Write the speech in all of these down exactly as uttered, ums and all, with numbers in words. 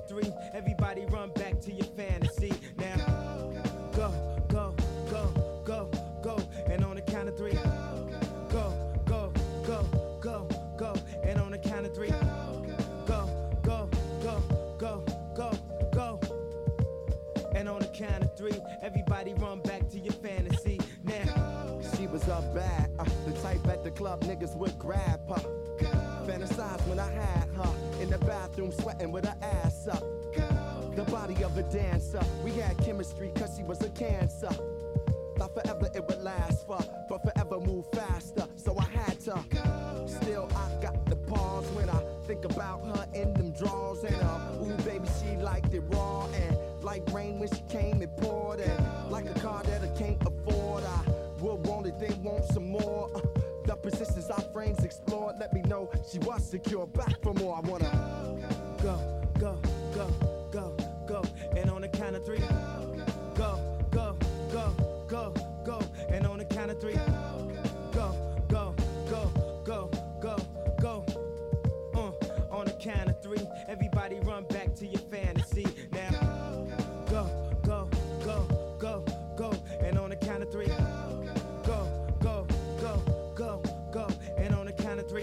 of three, everybody run back to your fantasy. Now, go, go, go, go, go. And on the count of three, go, go, go, go, go. And on the count of three, go, go, go, go, go, go. And on the count of three, everybody run back to your fantasy. Now, she was up bad, uh, the type at the club niggas would grab her. Fantasize when I had her in the bathroom sweating with her ass up. The body of a dancer, we had chemistry cause she was a cancer. Thought forever it would last for, but forever move faster, so I had to. Still I got the pause when I think about her in them drawers. And uh, ooh baby she liked it raw, and like rain when she came it poured. And like a car that I can't afford, I would want it, they want some more. uh, The positions our frames explored let me know she was secure. Back for more, I wanna go, go, go, go, go. And on the count of three, go, go, go, go, go. And on the count of three, go, go, go, go, go, go. Uh, on the count of three, everybody run back to your fantasy. Now, go, go, go, go, go. And on the count of three, go, go, go, go, go. And on the count of three,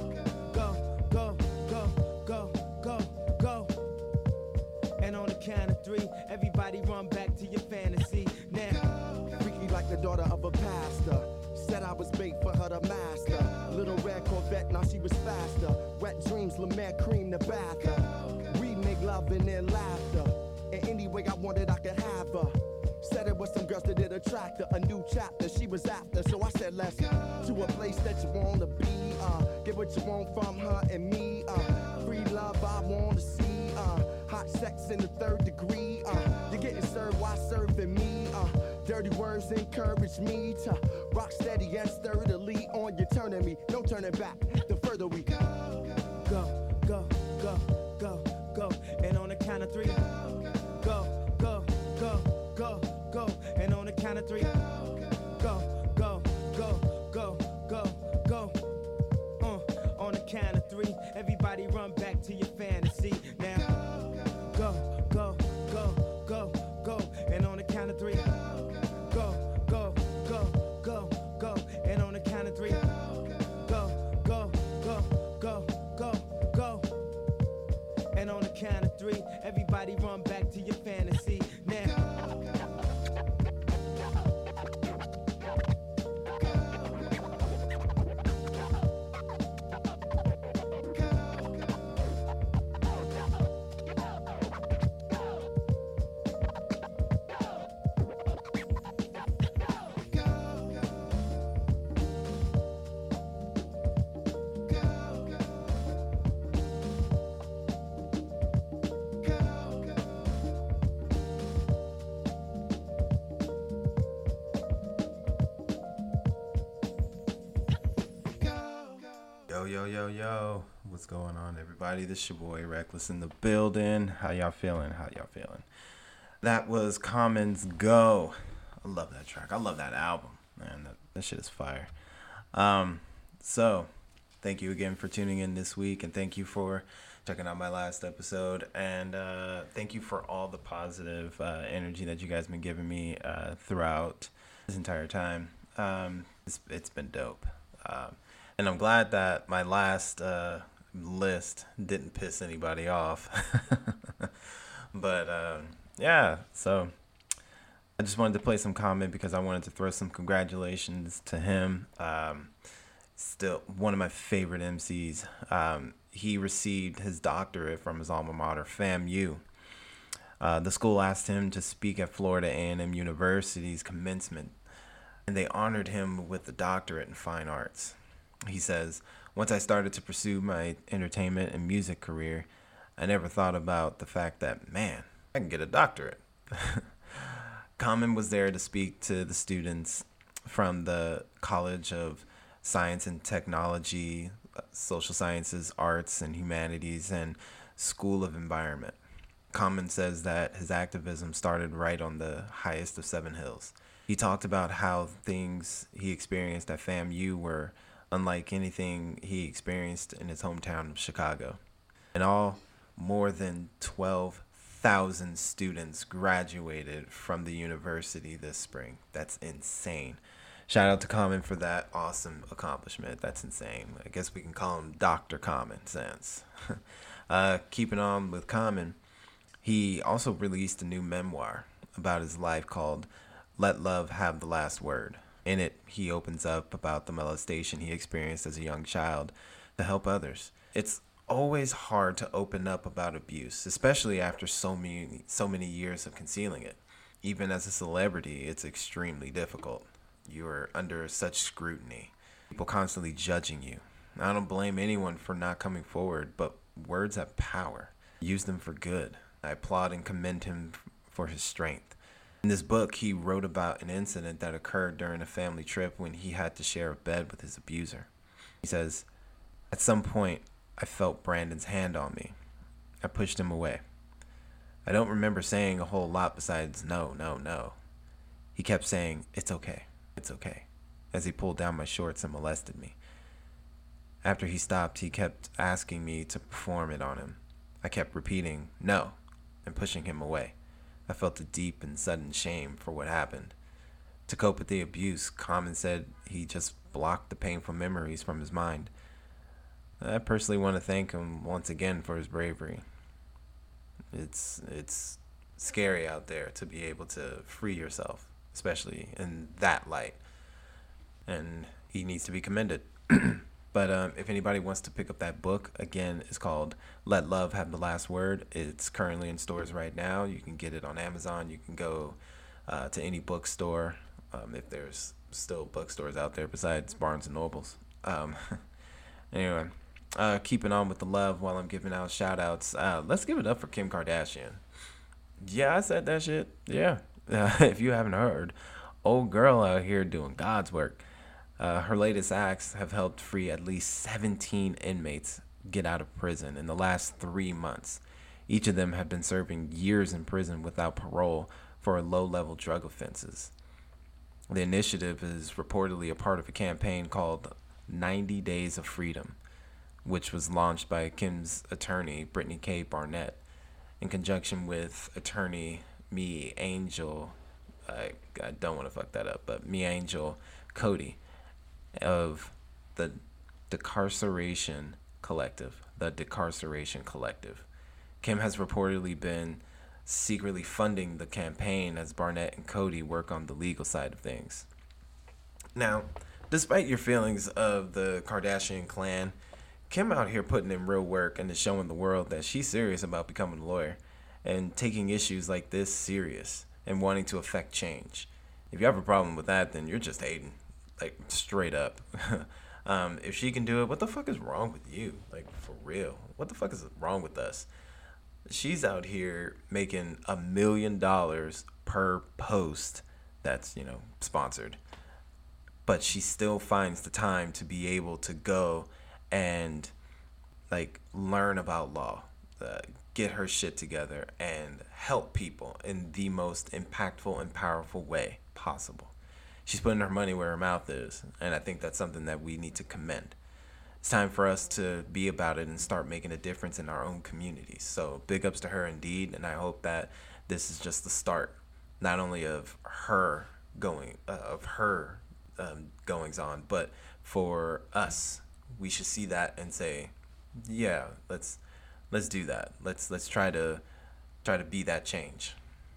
go, go, go, go, go, go. And on the count of three, everybody run back to your fantasy. Now, freaky like the daughter of a pastor. Said I was bait for her to master. Little red Corvette, now she was faster. Wet dreams, La Mer cream the bath. We make love and then laughter. And any way I wanted, I could have her. Said it was some girls that did attract her. A new chapter she was after. So I said let's to a place that you wanna be. Uh, get what you want from her and me. Uh, free love I wanna see. Uh, hot sex in the third degree. Uh, you're getting served while serving me. Uh, dirty words encourage me to rock steady and sturdily on your turning me. No turning back. The further we go, go, go, go, go, go. And on the count of three, go, go, go, go, go. And on the count of three, go, go, go, go, go, go. Uh, on the count of three, everybody run back to your fantasy. Now, go, go, go, go, go. And on the count of three, go, go, go, go, go. And on the count of three, go, go, go, go, go, go. And on the count of three, everybody run back to your fantasy. Now, Yo, yo, yo, yo. What's going on, everybody? This your boy, Reckless, in the building. How y'all feeling? How y'all feeling? That was Common's Go. I love that track. I love that album. Man, that, that shit is fire. Um, so, thank you again for tuning in this week, and thank you for checking out my last episode, and uh, thank you for all the positive uh, energy that you guys have been giving me uh, throughout this entire time. Um, it's, it's been dope. Um, And I'm glad that my last uh, list didn't piss anybody off. But, uh, yeah, so I just wanted to play some comment because I wanted to throw some congratulations to him. Um, still one of my favorite M Cs. Um, he received his doctorate from his alma mater, FAMU. Uh, the school asked him to speak at Florida A and M University's commencement, and they honored him with the doctorate in fine arts. He says, once I started to pursue my entertainment and music career, I never thought about the fact that, man, I can get a doctorate. Common was there to speak to the students from the College of Science and Technology, Social Sciences, Arts and Humanities, and School of Environment. Common says that his activism started right on the highest of Seven Hills. He talked about how things he experienced at FAMU were unlike anything he experienced in his hometown of Chicago. And all more than twelve thousand students graduated from the university this spring. That's insane. Shout out to Common for that awesome accomplishment. That's insane. I guess we can call him Doctor Common Sense. uh, keeping on with Common, he also released a new memoir about his life called Let Love Have the Last Word. In it, he opens up about the molestation he experienced as a young child to help others. It's always hard to open up about abuse, especially after so many so many years of concealing it. Even as a celebrity, it's extremely difficult. You are under such scrutiny. People constantly judging you. I don't blame anyone for not coming forward, but words have power. Use them for good. I applaud and commend him for his strength. In this book, he wrote about an incident that occurred during a family trip when he had to share a bed with his abuser. He says, "At some point, I felt Brandon's hand on me. I pushed him away. I don't remember saying a whole lot besides no, no, no. He kept saying, 'It's okay, it's okay,' as he pulled down my shorts and molested me. After he stopped, he kept asking me to perform it on him. I kept repeating, 'No,' and pushing him away. I felt a deep and sudden shame for what happened. To cope with the abuse, Common said he just blocked the painful memories from his mind. I personally want to thank him once again for his bravery. It's it's scary out there to be able to free yourself, especially in that light. And he needs to be commended. But um, if anybody wants to pick up that book, again, it's called Let Love Have the Last Word. It's currently in stores right now. You can get it on Amazon. You can go uh, to any bookstore, um, if there's still bookstores out there besides Barnes and Nobles. Um, anyway, uh, keeping on with the love while I'm giving out shout outs. Uh, let's give it up for Kim Kardashian. Yeah, I said that shit. Yeah. Uh, if you haven't heard, old girl out here doing God's work. Uh, her latest acts have helped free at least seventeen inmates get out of prison in the last three months. Each of them have been serving years in prison without parole for low-level drug offenses. The initiative is reportedly a part of a campaign called ninety Days of Freedom, which was launched by Kim's attorney, Brittany K. Barnett, in conjunction with attorney Me Angel, I, I don't want to fuck that up, but Me Angel Cody, of the Decarceration Collective, the Decarceration Collective. Kim has reportedly been secretly funding the campaign as Barnett and Cody work on the legal side of things. Now, despite your feelings of the Kardashian clan, Kim out here putting in real work and is showing the world that she's serious about becoming a lawyer and taking issues like this serious and wanting to affect change. If you have a problem with that, then you're just hating. Like, straight up. um, if she can do it, what the fuck is wrong with you? Like, for real. What the fuck is wrong with us? She's out here making a million dollars per post that's, you know, sponsored. But she still finds the time to be able to go and, like, learn about law, uh, get her shit together, and help people in the most impactful and powerful way possible. She's putting her money where her mouth is, and I think that's something that we need to commend. It's time for us to be about it and start making a difference in our own communities. So big ups to her indeed, and I hope that this is just the start, not only of her going, uh, of her um, goings on, but for us. We should see that and say, yeah, let's let's do that. Let's let's try to try to be that change.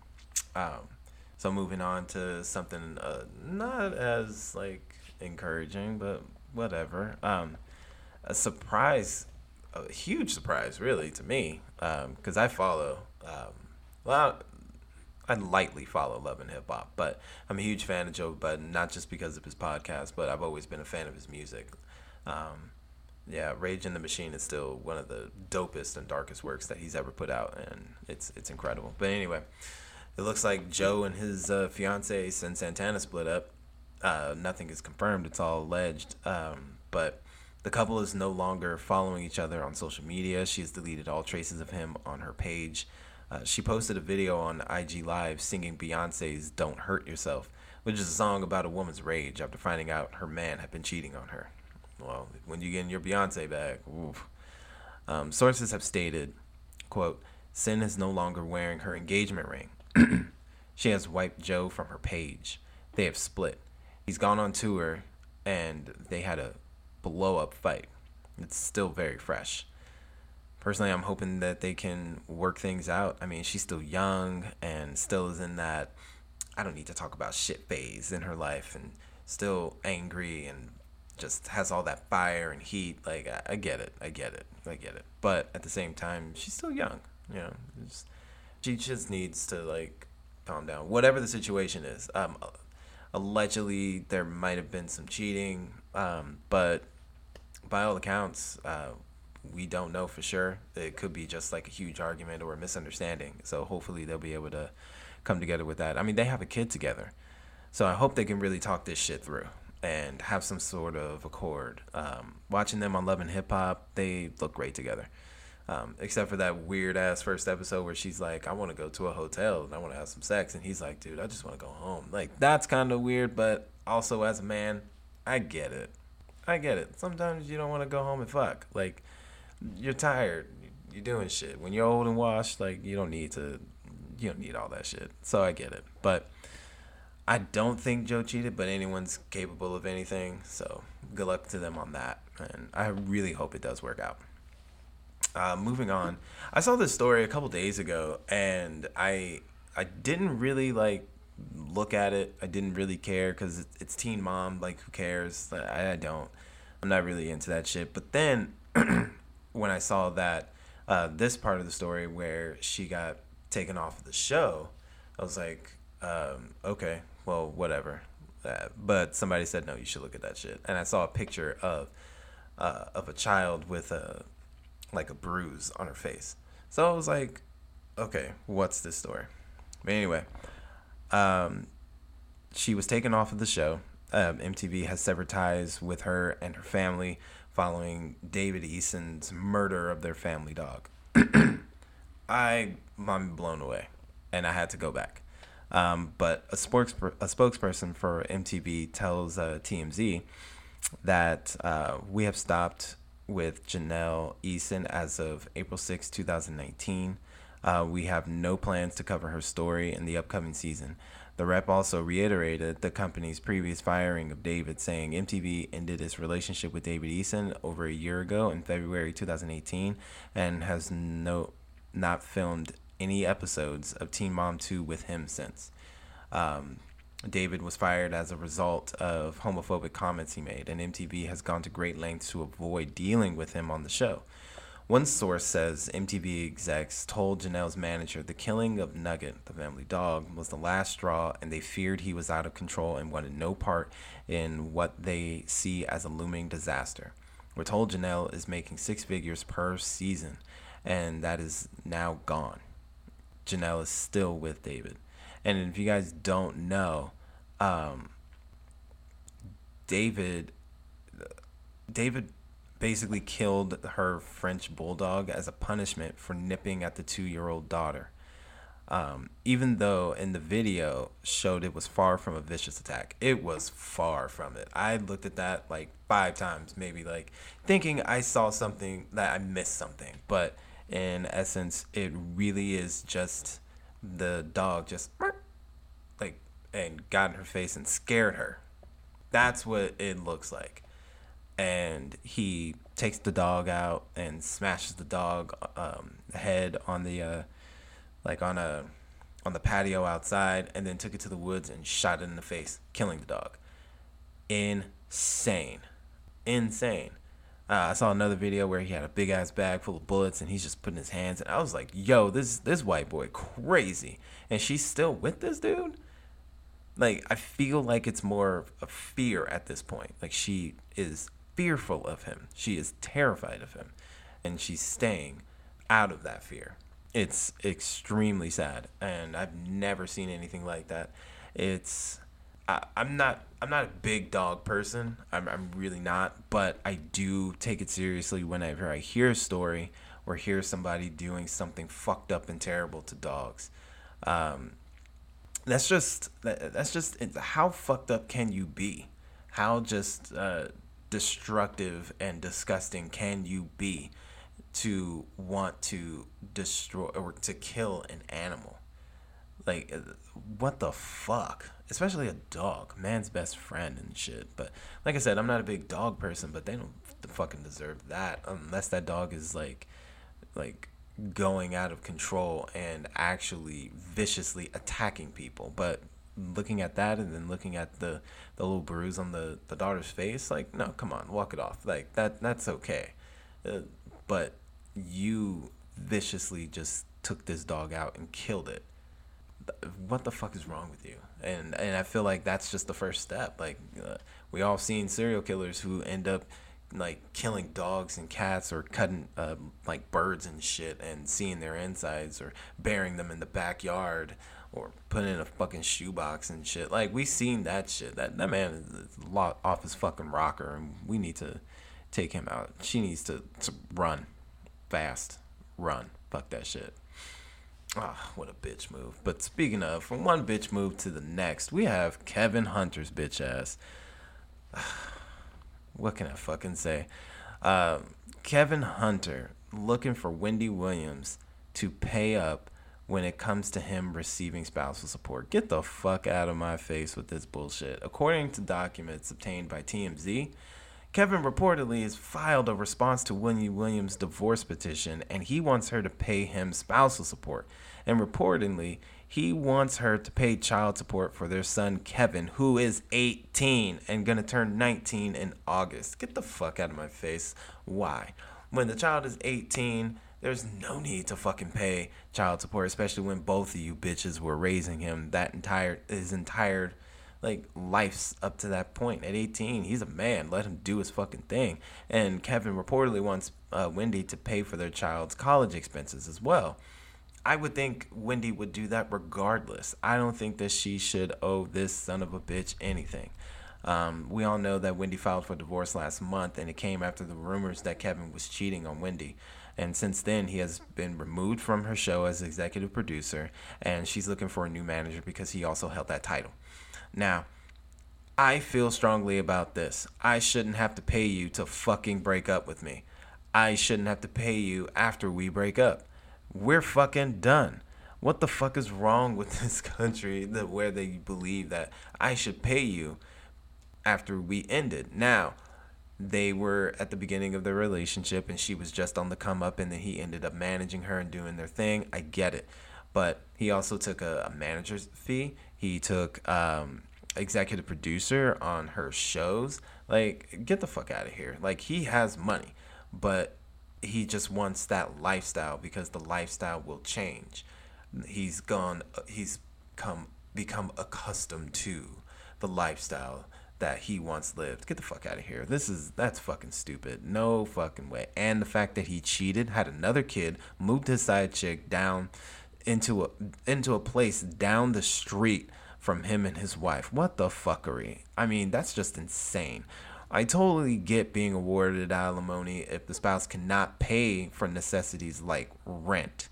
Um, So moving on to something uh, not as, like, encouraging, but whatever. Um, a surprise, a huge surprise, really, to me, because um, I follow, um, well, I lightly follow Love and Hip Hop, but I'm a huge fan of Joe Budden, not just because of his podcast, but I've always been a fan of his music. Um, yeah, Rage in the Machine is still one of the dopest and darkest works that he's ever put out, and it's it's incredible. But anyway, it looks like Joe and his uh, fiance Sin Santana split up. Uh, nothing is confirmed. It's all alleged. Um, but the couple is no longer following each other on social media. She has deleted all traces of him on her page. Uh, she posted a video on I G Live singing Beyonce's Don't Hurt Yourself, which is a song about a woman's rage after finding out her man had been cheating on her. Well, when you get in your Beyonce bag, oof. Um, sources have stated, quote, Sin is no longer wearing her engagement ring. She has wiped Joe from her page. They have split. He's gone on tour, and they had a blow-up fight. It's still very fresh. Personally, I'm hoping that they can work things out. I mean, she's still young and still is in that I don't need to talk about shit phase in her life, and still angry and just has all that fire and heat. Like, I, I get it. I get it. I get it. But at the same time, she's still young. You know, it's, she just needs to, like, calm down. Whatever the situation is. Um, allegedly, there might have been some cheating. Um, but by all accounts, uh, we don't know for sure. It could be just like a huge argument or a misunderstanding. So hopefully they'll be able to come together with that. I mean, they have a kid together. So I hope they can really talk this shit through and have some sort of accord. Um, watching them on Love and Hip Hop, they look great together. Um, except for that weird ass first episode where she's like, I want to go to a hotel and I want to have some sex. And he's like, dude, I just want to go home. Like, that's kind of weird, but also as a man, I get it. I get it. Sometimes you don't want to go home and fuck. Like, you're tired. You're doing shit. When you're old and washed, like, you don't need to, you don't need all that shit. So I get it. But I don't think Joe cheated, but anyone's capable of anything. So good luck to them on that. And I really hope it does work out. Uh, moving on. I saw this story a couple days ago, and I I didn't really, like, look at it. I didn't really care because it's Teen Mom. Like, who cares? I, I don't. I'm not really into that shit. But then when I saw that uh, this part of the story where she got taken off of the show, I was like, um, okay, well, whatever. Uh, but somebody said, no, you should look at that shit. And I saw a picture of uh, of a child with a like a bruise on her face. So I was like, okay, what's this story? But anyway, um, she was taken off of the show. Um, M T V has severed ties with her and her family following David Eason's murder of their family dog. I, I'm blown away, and I had to go back. Um, but a, spokes- a spokesperson for M T V tells uh, T M Z that uh, we have stopped with Janelle Eason as of April sixth, twenty nineteen. Uh, we have no plans to cover her story in the upcoming season. The rep also reiterated the company's previous firing of David, saying M T V ended its relationship with David Eason over a year ago in February twenty eighteen and has no not filmed any episodes of Teen Mom two with him since. Um, David was fired as a result of homophobic comments he made, and M T V has gone to great lengths to avoid dealing with him on the show. One source says M T V execs told Janelle's manager the killing of Nugget, the family dog, was the last straw, and they feared he was out of control and wanted no part in what they see as a looming disaster. We're told Janelle is making six figures per season, and that is now gone. Janelle is still with David. And if you guys don't know, um, David, David basically killed her French bulldog as a punishment for nipping at the two-year-old daughter. Um, even though in the video showed it was far from a vicious attack, it was far from it. I looked at that like five times, maybe, like thinking I saw something, that I missed something. But in essence, it really is just the dog just like and got in her face and scared her. That's what it looks like. And he takes the dog out and smashes the dog um, head on the uh, like on a on the patio outside, and then took it to the woods and shot it in the face, killing the dog. Insane, insane. Uh, I saw another video where he had a big ass bag full of bullets and he's just putting his hands in. I was like, yo, this this white boy crazy. And she's still with this dude? Like, I feel like it's more of fear at this point. Like, she is fearful of him. She is terrified of him. And she's staying out of that fear. It's extremely sad. And I've never seen anything like that. It's... I, I'm not I'm not a big dog person. I'm I'm really not, but I do take it seriously whenever I hear a story or hear somebody doing something fucked up and terrible to dogs. Um, that's just that, that's just how fucked up can you be? How just uh, destructive and disgusting can you be? to want to destroy or to kill an animal. Like, what the fuck? Especially a dog, man's best friend and shit. But like I said, I'm not a big dog person, but they don't fucking deserve that unless that dog is like, like going out of control and actually viciously attacking people. But looking at that and then looking at the, the little bruise on the, the daughter's face, like, no, come on, walk it off. Like, that that's okay. Uh, but you viciously just took this dog out and killed it. What the fuck is wrong with you? And and I feel like that's just the first step. Like, uh, we all seen serial killers who end up like killing dogs and cats or cutting uh, like birds and shit and seeing their insides or burying them in the backyard or putting in a fucking shoebox and shit. Like, we seen that shit. That that man is a lot off his fucking rocker, and we need to take him out. She needs to, to run fast, run. Fuck that shit. Ah, what a bitch move. But speaking of, from one bitch move to the next, we have Kevin Hunter's bitch ass. What can I fucking say? Uh, Kevin Hunter looking for Wendy Williams to pay up when it comes to him receiving spousal support. Get the fuck out of my face with this bullshit. According to documents obtained by T M Z, Kevin reportedly has filed a response to Wendy Williams' divorce petition, and he wants her to pay him spousal support. And reportedly, he wants her to pay child support for their son, Kevin, who is eighteen and going to turn nineteen in August. Get the fuck out of my face. Why? When the child is eighteen, there's no need to fucking pay child support, especially when both of you bitches were raising him that entire, his entire like life's up to that point. At eighteen, he's a man. Let him do his fucking thing. And Kevin reportedly wants uh, Wendy to pay for their child's college expenses as well. I would think Wendy would do that regardless. I don't think that she should owe this son of a bitch anything. Um, we all know that Wendy filed for divorce last month, and it came after the rumors that Kevin was cheating on Wendy. And since then, he has been removed from her show as executive producer, and she's looking for a new manager because he also held that title. Now, I feel strongly about this. I shouldn't have to pay you to fucking break up with me. I shouldn't have to pay you after we break up. We're fucking done. What the fuck is wrong with this country that where they believe that I should pay you after we ended? Now, they were at the beginning of their relationship and she was just on the come up, and then he ended up managing her and doing their thing. I get it. But he also took a, a manager's fee. He took um, executive producer on her shows. Like, get the fuck out of here. Like, he has money, but he just wants that lifestyle because the lifestyle will change. He's gone, he's come, become accustomed to the lifestyle that he once lived. Get the fuck out of here. This is, that's fucking stupid. No fucking way. And the fact that he cheated, had another kid, moved his side chick down into a, into a place down the street from him and his wife. What the fuckery? I mean, that's just insane. I totally get being awarded alimony if the spouse cannot pay for necessities like rent.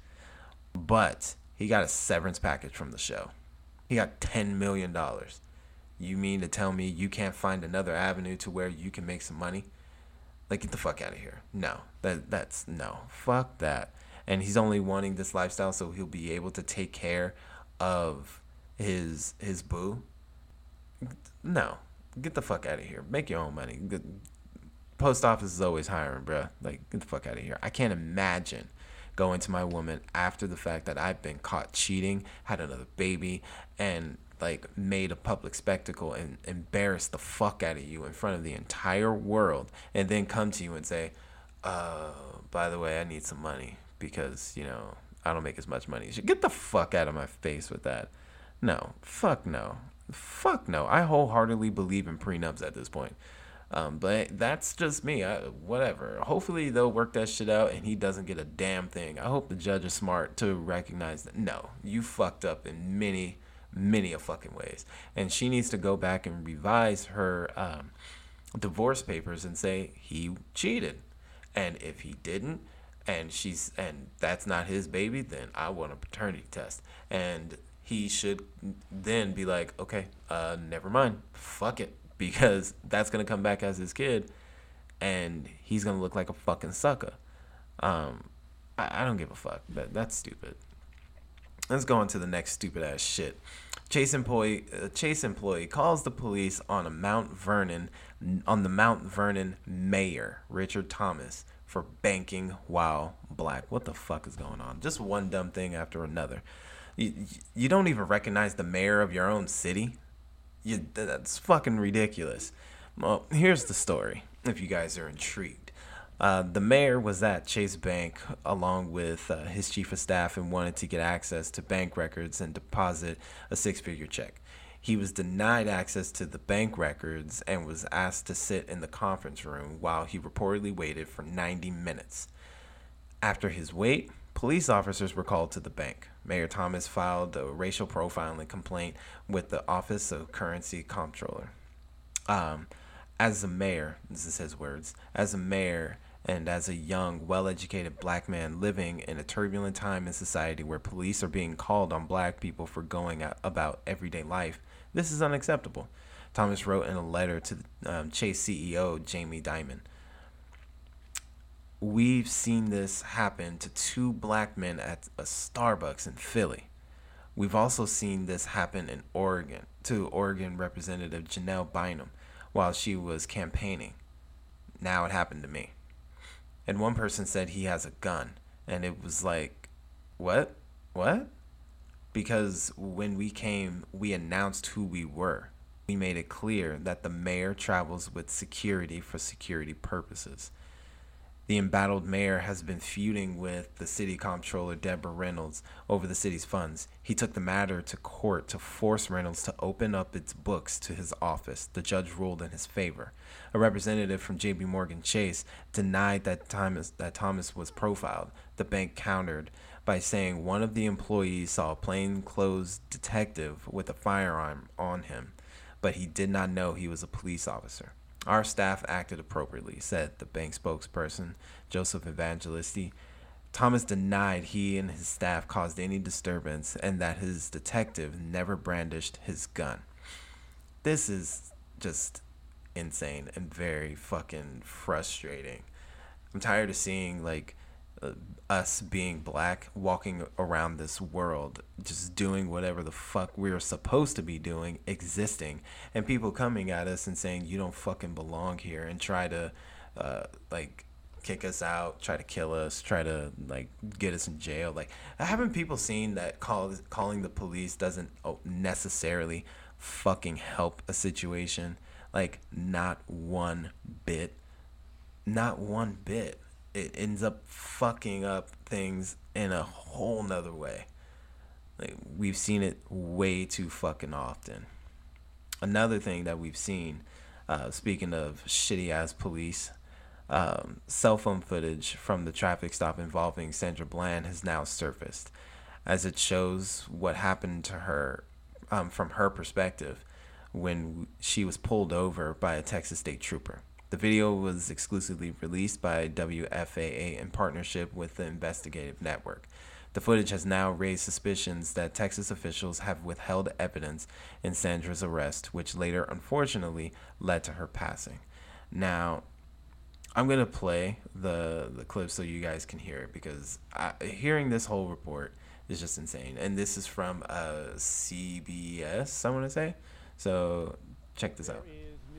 But he got a severance package from the show. He got ten million dollars. You mean to tell me you can't find another avenue to where you can make some money? Like, get the fuck out of here. No, that that's no. Fuck that. And he's only wanting this lifestyle so he'll be able to take care of his his boo. No. Get the fuck out of here. Make your own money. The post office is always hiring, bruh. Like, get the fuck out of here. I can't imagine going to my woman after the fact that I've been caught cheating, had another baby, and, like, made a public spectacle and embarrassed the fuck out of you in front of the entire world, and then come to you and say, uh, by the way, I need some money because, you know, I don't make as much money as you. Get the fuck out of my face with that. No. Fuck no. Fuck no. I wholeheartedly believe in prenups at this point. Um, but that's just me. I, whatever. Hopefully they'll work that shit out and he doesn't get a damn thing. I hope the judge is smart to recognize that, no, you fucked up in many, many a fucking ways. And she needs to go back and revise her um, divorce papers and say he cheated. And if he didn't, and she's and that's not his baby, then I want a paternity test. And he should then be like, okay, uh, never mind, fuck it, because that's gonna come back as his kid, and he's gonna look like a fucking sucker. Um, I, I don't give a fuck. That that's stupid. Let's go on to the next stupid ass shit. Chase employee, uh, Chase employee calls the police on a Mount Vernon, on the Mount Vernon mayor, Richard Thomas, for banking while black. What the fuck is going on? Just one dumb thing after another. You, you don't even recognize the mayor of your own city? You, that's fucking ridiculous. Well, here's the story, if you guys are intrigued. Uh, the mayor was at Chase Bank along with uh, his chief of staff and wanted to get access to bank records and deposit a six-figure check. He was denied access to the bank records and was asked to sit in the conference room while he reportedly waited for ninety minutes. After his wait, police officers were called to the bank. Mayor Thomas filed a racial profiling complaint with the Office of Currency Comptroller. Um, as a mayor, this is his words, as a mayor and as a young, well-educated black man living in a turbulent time in society where police are being called on black people for going about everyday life, this is unacceptable, Thomas wrote in a letter to um, Chase C E O Jamie Dimon. We've seen this happen to two black men at a Starbucks in Philly. We've also seen this happen in Oregon to Oregon Representative Janelle Bynum while she was campaigning. Now it happened to me. And one person said he has a gun. And it was like, what? What? Because when we came, we announced who we were. We made it clear that the mayor travels with security for security purposes. The embattled mayor has been feuding with the city comptroller, Deborah Reynolds, over the city's funds. He took the matter to court to force Reynolds to open up its books to his office. The judge ruled in his favor. A representative from J P Morgan Chase denied that Thomas, that Thomas was profiled. The bank countered by saying one of the employees saw a plainclothes detective with a firearm on him, but he did not know he was a police officer. Our staff acted appropriately, said the bank spokesperson, Joseph Evangelisti. Thomas denied he and his staff caused any disturbance and that his detective never brandished his gun. This is just insane and very fucking frustrating. I'm tired of seeing, like, uh, us being black, walking around this world, just doing whatever the fuck we're supposed to be doing, existing, and people coming at us and saying you don't fucking belong here and try to uh, like kick us out, try to kill us, try to like get us in jail. Like, haven't people seen that call, calling the police doesn't necessarily fucking help a situation? Like, not one bit. Not one bit. It ends up fucking up things in a whole nother way. Like, we've seen it way too fucking often. Another thing that we've seen, uh, speaking of shitty ass police, um, cell phone footage from the traffic stop involving Sandra Bland has now surfaced, as it shows what happened to her um, from her perspective when she was pulled over by a Texas state trooper. The video was exclusively released by W F A A in partnership with the Investigative Network. The footage has now raised suspicions that Texas officials have withheld evidence in Sandra's arrest, which later, unfortunately, led to her passing. Now, I'm going to play the, the clip so you guys can hear it, because I, hearing this whole report is just insane. And this is from uh, C B S, I want to say. So check this out.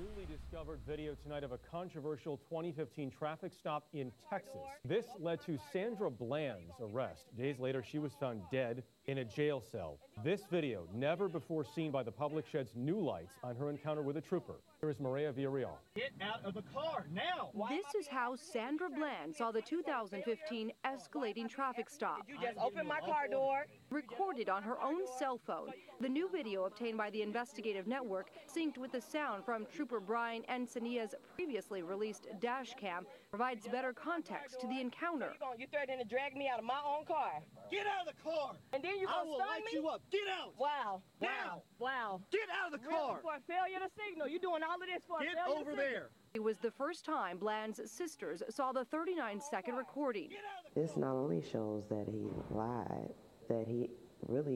Video tonight of a controversial twenty fifteen traffic stop in Texas. This led to Sandra Bland's arrest. Days later, she was found dead in a jail cell. This video, never before seen by the public, sheds new lights on her encounter with a trooper. Here is Maria Villarreal. Get out of the car now! This is how Sandra Bland saw the two thousand fifteen escalating traffic stop. You just opened my car door. Recorded on her own cell phone. The new video obtained by the Investigative Network synced with the sound from Trooper Brian Encinia's previously released dash cam provides better context to the encounter. You threatening to drag me out of my own car. Get out of the car! And then you I gonna will stun light me? you up. Get out! Wow. Now! Wow. Get out of the Really? car! For a failure to signal. You're doing all of this for Get a failure over to signal. there! It was the first time Bland's sisters saw the thirty-nine second recording. This not only shows that he lied, that he really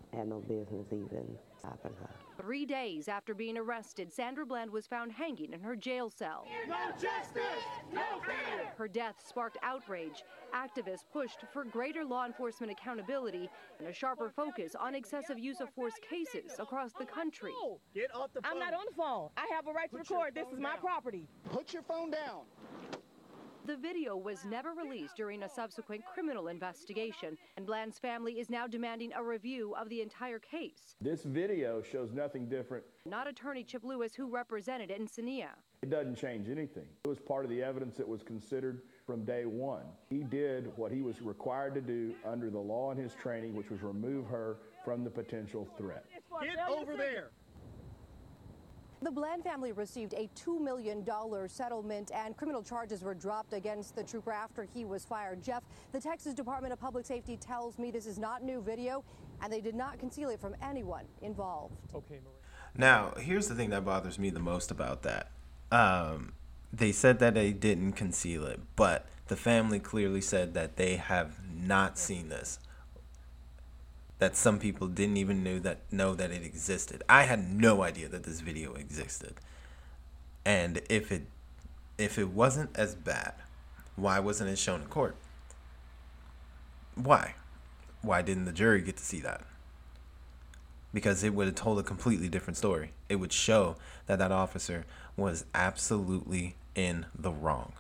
had no business even stopping her. Three days after being arrested, Sandra Bland was found hanging in her jail cell. No justice, no fear. Her death sparked outrage. Activists pushed for greater law enforcement accountability and a sharper focus on excessive use of force cases across the country. Get off the phone. I'm not on the phone. I have a right to Put your record. This phone is my down. property. Put your phone down. The video was never released during a subsequent criminal investigation, and Bland's family is now demanding a review of the entire case. This video shows nothing different. Not attorney Chip Lewis, who represented Encinitas. It doesn't change anything. It was part of the evidence that was considered from day one. He did what he was required to do under the law and his training, which was remove her from the potential threat. Get over there. The Bland family received a two million dollars settlement, and criminal charges were dropped against the trooper after he was fired. Jeff, the Texas Department of Public Safety tells me this is not new video, and they did not conceal it from anyone involved. Okay, Marie. Now, here's the thing that bothers me the most about that. Um, they said that they didn't conceal it, but the family clearly said that they have not seen this. That some people didn't even knew that know that it existed. I had no idea that this video existed. And if it if it wasn't as bad, why wasn't it shown in court? Why? Why didn't the jury get to see that? Because it would have told a completely different story. It would show that that officer was absolutely in the wrong.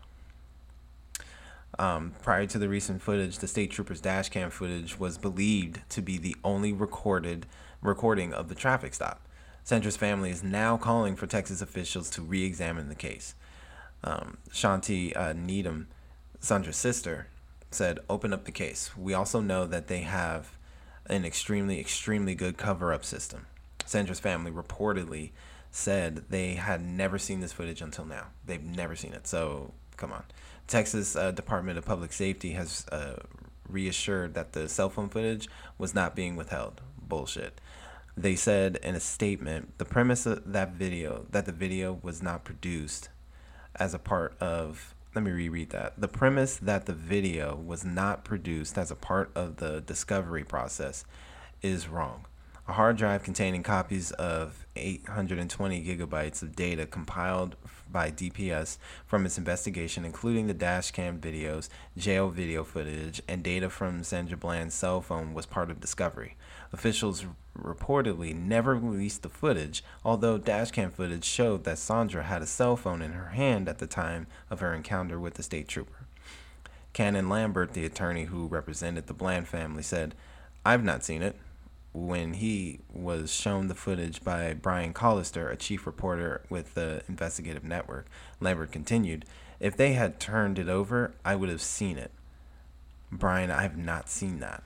Um, prior to the recent footage, the state trooper's dash cam footage was believed to be the only recorded recording of the traffic stop. Sandra's family is now calling for Texas officials to re-examine the case. Um, Shanti uh, Needham, Sandra's sister, said, "Open up the case. We also know that they have an extremely, extremely good cover-up system." Sandra's family reportedly said they had never seen this footage until now. They've never seen it, so come on. Texas uh, Department of Public Safety has uh, reassured that the cell phone footage was not being withheld. Bullshit. They said in a statement, the premise of that video, that the video was not produced as a part of, let me reread that. The premise that the video was not produced as a part of the discovery process is wrong. A hard drive containing copies of eight hundred twenty gigabytes of data compiled by D P S from its investigation, including the dash cam videos, jail video footage, and data from Sandra Bland's cell phone, was part of discovery. Officials reportedly never released the footage, although dash cam footage showed that Sandra had a cell phone in her hand at the time of her encounter with the state trooper. Cannon Lambert, the attorney who represented the Bland family, said, "I've not seen it." When he was shown the footage by Brian Collister, a chief reporter with the investigative network, Lambert continued, "If they had turned it over, I would have seen it. Brian, I have not seen that."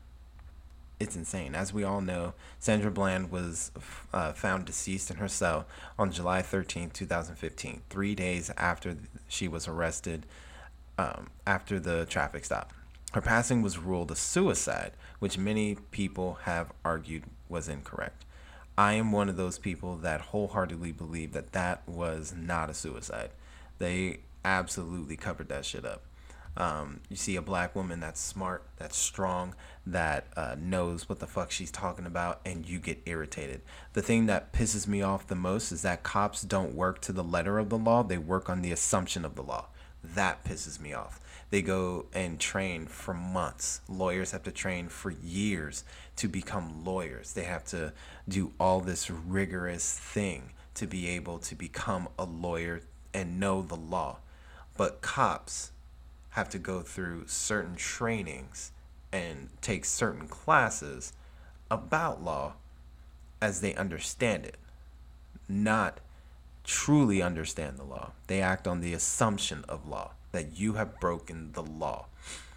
It's insane. As we all know, Sandra Bland was uh, found deceased in her cell on July thirteenth, twenty fifteen, three days after she was arrested um, after the traffic stop. Her passing was ruled a suicide, which many people have argued was incorrect. I am one of those people that wholeheartedly believe that that was not a suicide. They absolutely covered that shit up. Um, you see a black woman that's smart, that's strong, that uh, knows what the fuck she's talking about, and you get irritated. The thing that pisses me off the most is that cops don't work to the letter of the law. They work on the assumption of the law. That pisses me off. They go and train for months. Lawyers have to train for years to become lawyers. They have to do all this rigorous thing to be able to become a lawyer and know the law. But cops have to go through certain trainings and take certain classes about law as they understand it, not truly understand the law. They act on the assumption of law, that you have broken the law.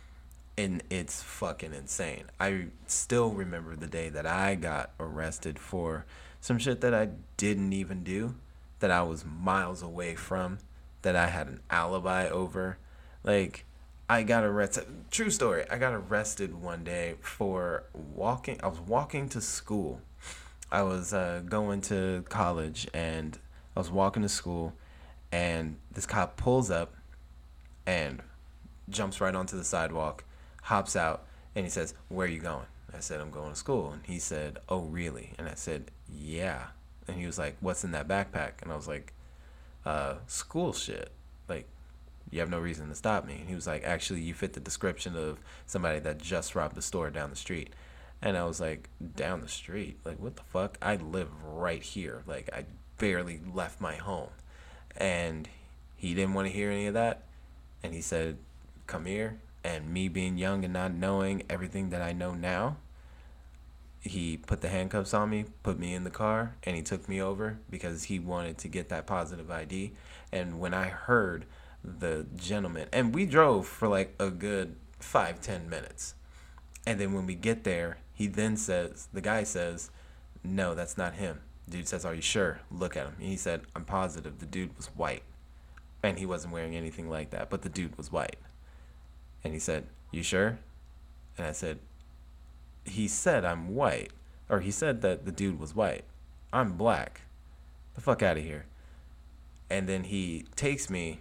And it's fucking insane. I still remember the day that I got arrested for some shit that I didn't even do, that I was miles away from, that I had an alibi over. Like, I got arrested. True story. I got arrested one day for walking. I was walking to school. I was uh, going to college, and I was walking to school, and this cop pulls up and jumps right onto the sidewalk, hops out, and he says, "Where are you going?" I said, I'm going to school. And he said, oh, really? And I said, yeah. And he was like, what's in that backpack? And I was like, uh, school shit. Like, you have no reason to stop me. And he was like, actually, you fit the description of somebody that just robbed the store down the street. And I was like, down the street? Like, what the fuck? I live right here. Like, I barely left my home. And he didn't want to hear any of that. And he said, come here. And me being young and not knowing everything that I know now, he put the handcuffs on me, put me in the car, and he took me over because he wanted to get that positive I D. And when I heard the gentleman, and we drove for like a good five, ten minutes. And then when we get there, he then says, the guy says, no, that's not him. Dude says, are you sure? Look at him. And he said, I'm positive. The dude was white. And he wasn't wearing anything like that, but the dude was white. And he said, you sure? And I said, he said I'm white. Or he said that the dude was white. I'm black. The fuck out of here. And then he takes me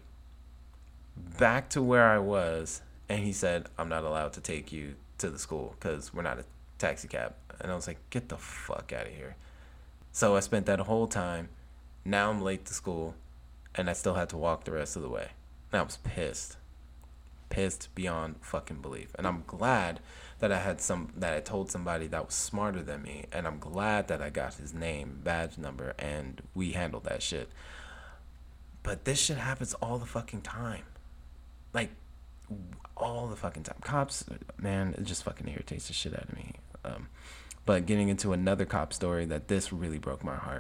back to where I was. And he said, I'm not allowed to take you to the school because we're not a taxi cab. And I was like, get the fuck out of here. So I spent that whole time. Now I'm late to school. And I still had to walk the rest of the way. And I was pissed. Pissed beyond fucking belief. And I'm glad that I had some that I told somebody that was smarter than me, and I'm glad that I got his name, badge number, and we handled that shit. But this shit happens all the fucking time. Like, all the fucking time. Cops, man, it just fucking irritates the shit out of me. Um, but getting into another cop story that this really broke my heart.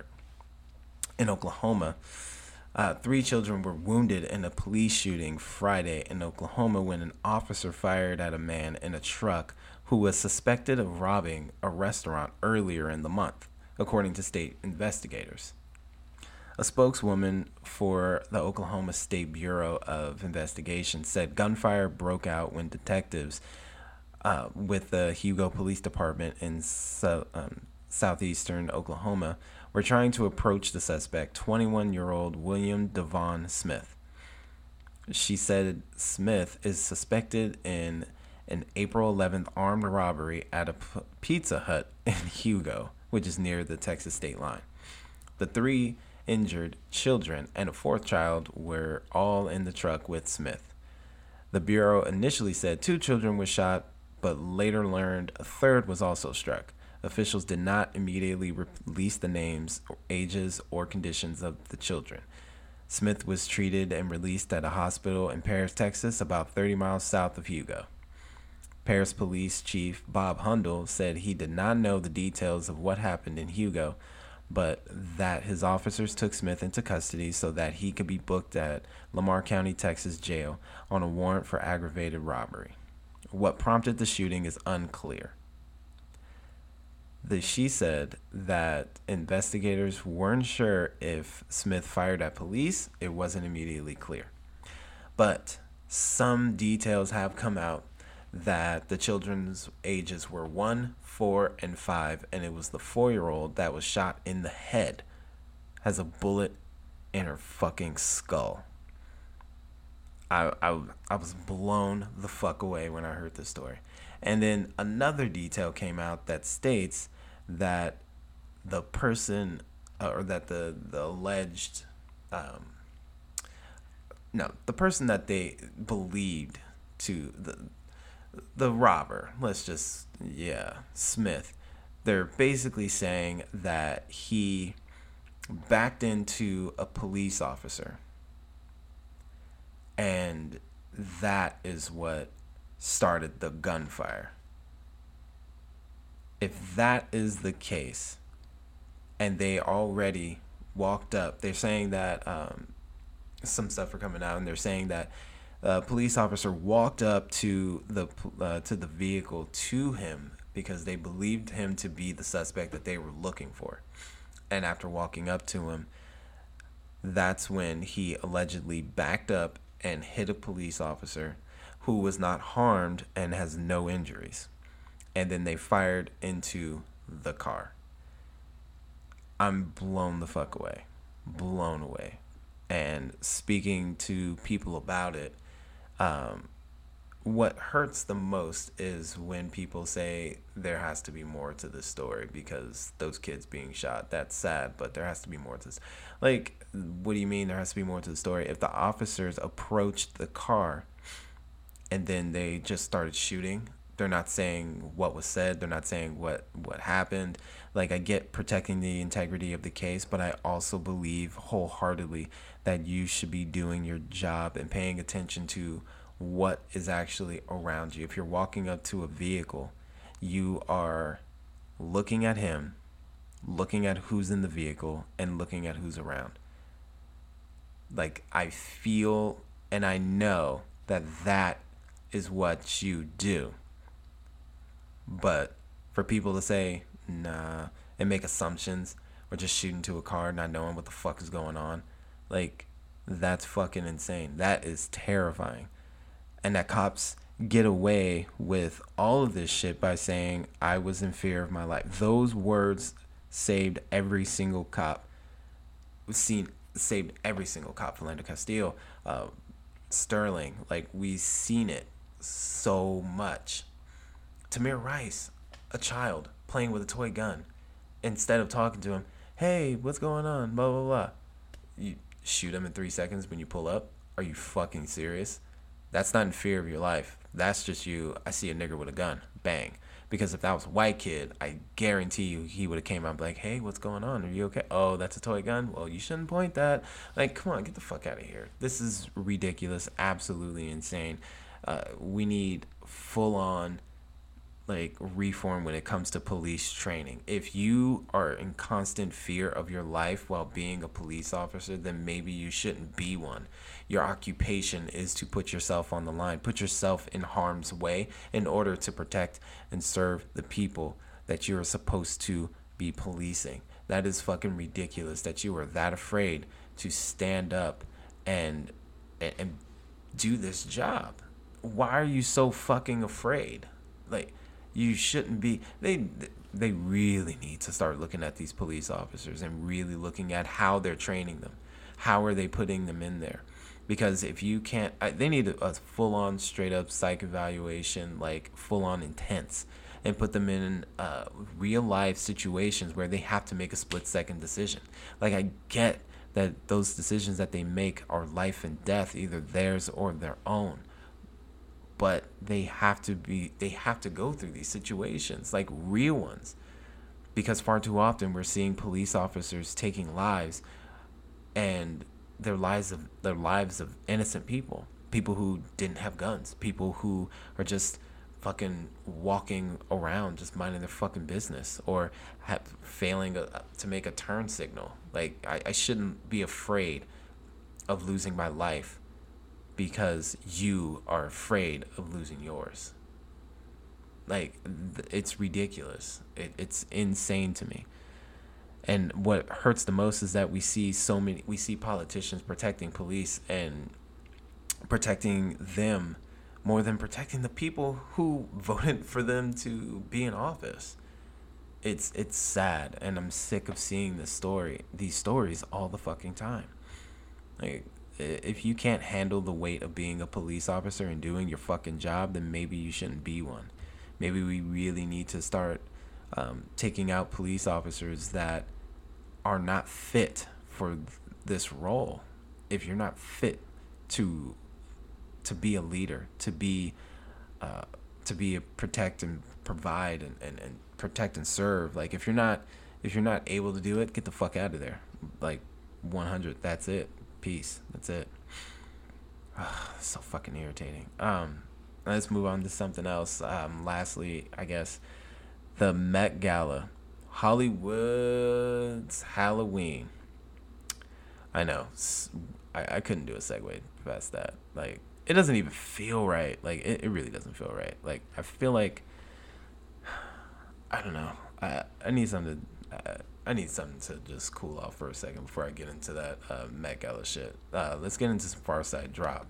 In Oklahoma, Uh, three children were wounded in a police shooting Friday in Oklahoma when an officer fired at a man in a truck who was suspected of robbing a restaurant earlier in the month, according to state investigators. A spokeswoman for the Oklahoma State Bureau of Investigation said gunfire broke out when detectives uh, with the Hugo Police Department in so, um, southeastern Oklahoma were trying to approach the suspect, twenty-one-year-old William Devon Smith. She said Smith is suspected in an April eleventh armed robbery at a p- Pizza Hut in Hugo, which is near the Texas state line. The three injured children and a fourth child were all in the truck with Smith. The Bureau initially said two children were shot, but later learned a third was also struck. Officials did not immediately release the names, ages, or conditions of the children. Smith was treated and released at a hospital in Paris, Texas, about thirty miles south of Hugo. Paris Police Chief Bob Hundle said he did not know the details of what happened in Hugo, but that his officers took Smith into custody so that he could be booked at Lamar County, Texas jail on a warrant for aggravated robbery. What prompted the shooting is unclear. The, she said that investigators weren't sure if Smith fired at police. It wasn't immediately clear. But some details have come out that the children's ages were one, four, and five, and it was the four-year-old that was shot in the head, has a bullet in her fucking skull. I, I, I was blown the fuck away when I heard this story. And then another detail came out that states that the person, uh, or that the, the alleged, um, no, the person that they believed to, the, the robber, let's just, yeah, Smith, they're basically saying that he backed into a police officer. And that is what started the gunfire. If that is the case, and they already walked up, they're saying that um, some stuff are coming out, and they're saying that a police officer walked up to the uh, to the vehicle to him because they believed him to be the suspect that they were looking for. And after walking up to him, that's when he allegedly backed up and hit a police officer who was not harmed and has no injuries. And then they fired into the car. I'm blown the fuck away. Blown away. And speaking to people about it, um, what hurts the most is when people say there has to be more to this story because those kids being shot. That's sad, but there has to be more to this. Like, what do you mean there has to be more to the story? If the officers approached the car and then they just started shooting, they're not saying what was said. They're not saying what, what happened. Like, I get protecting the integrity of the case, but I also believe wholeheartedly that you should be doing your job and paying attention to what is actually around you. If you're walking up to a vehicle, you are looking at him, looking at who's in the vehicle, and looking at who's around. Like, I feel and I know that that is what you do. But for people to say, nah, and make assumptions, or just shoot into a car not knowing what the fuck is going on, like, that's fucking insane. That is terrifying. And that cops get away with all of this shit by saying, I was in fear of my life. Those words saved every single cop. We've seen saved every single cop. Philando Castile, uh, Sterling, like, we've seen it so much. Tamir Rice, a child playing with a toy gun, instead of talking to him, hey, what's going on, blah, blah, blah. You shoot him in three seconds when you pull up. Are you fucking serious? That's not in fear of your life. That's just you, I see a nigger with a gun, bang. Because if that was a white kid, I guarantee you he would have came out and be like, hey, what's going on? Are you okay? Oh, that's a toy gun? Well, you shouldn't point that. Like, come on, get the fuck out of here. This is ridiculous, absolutely insane. Uh, we need full-on, like, reform when it comes to police training. If you are in constant fear of your life while being a police officer, then maybe you shouldn't be one. Your occupation is to put yourself on the line, put yourself in harm's way in order to protect and serve the people that you are supposed to be policing. That is fucking ridiculous that you are that afraid to stand up and and, and do this job. Why are you so fucking afraid? Like, you shouldn't be. They they really need to start looking at these police officers and really looking at how they're training them. How are they putting them in there? Because if you can't, they need a, a full-on, straight-up psych evaluation, like full-on intense, and put them in uh, real-life situations where they have to make a split-second decision. Like, I get that those decisions that they make are life and death, either theirs or their own. But they have to be, they have to go through these situations, like real ones. Because far too often we're seeing police officers taking lives, and their lives of their lives of innocent people, people who didn't have guns, people who are just fucking walking around, just minding their fucking business, or have, failing a, to make a turn signal. Like, I, I shouldn't be afraid of losing my life because you are afraid of losing yours. Like, it's ridiculous. It, it's insane to me. And what hurts the most is that we see so many, we see politicians protecting police and protecting them more than protecting the people who voted for them to be in office. It's it's sad, and I'm sick of seeing this story, these stories all the fucking time. Like, if you can't handle the weight of being a police officer and doing your fucking job, then maybe you shouldn't be one. Maybe we really need to start um, taking out police officers that are not fit for this role. If you're not fit to to be a leader, to be uh, to be a protect and provide and, and, and protect and serve, like, if you're not if you're not able to do it, get the fuck out of there. Like, one hundred, that's it. Peace. That's it. Ugh, so fucking irritating. Um, let's move on to something else. Um, lastly, I guess, the Met Gala, Hollywood's Halloween. I know. I, I couldn't do a segue past that. Like, it doesn't even feel right. Like, it, it really doesn't feel right. Like, I feel like, I don't know. I I need something to, uh, I need something to just cool off for a second before I get into that uh, Met Gala shit. Uh, let's get into some Far Side Drop.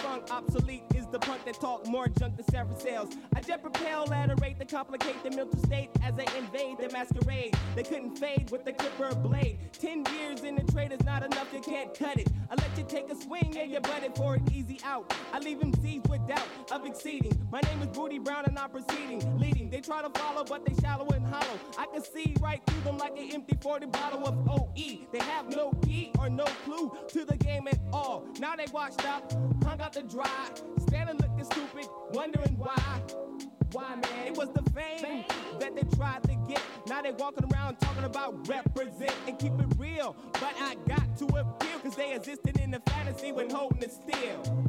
song obsolete is the punk that talk more junk than Sarah sales. I jet propel at a rate to complicate the mental state as they invade the masquerade. They couldn't fade with the clipper blade. Ten years in the trade is not enough, you can't cut it. I let you take a swing and you butt it for an easy out. I leave them Z's with doubt of exceeding. My name is Booty Brown and I'm proceeding, leading. They try to follow, but they shallow and hollow. I can see right through them like an empty forty bottle of O E. They have no key or no clue to the game at all. Now they washed up, hung out to dry, standing looking stupid, wondering why. Why, man? It was the fame that they tried to get. Now they walking around talking about represent and keep it real. But I got to appeal, cause they existed in the fantasy when holding it still.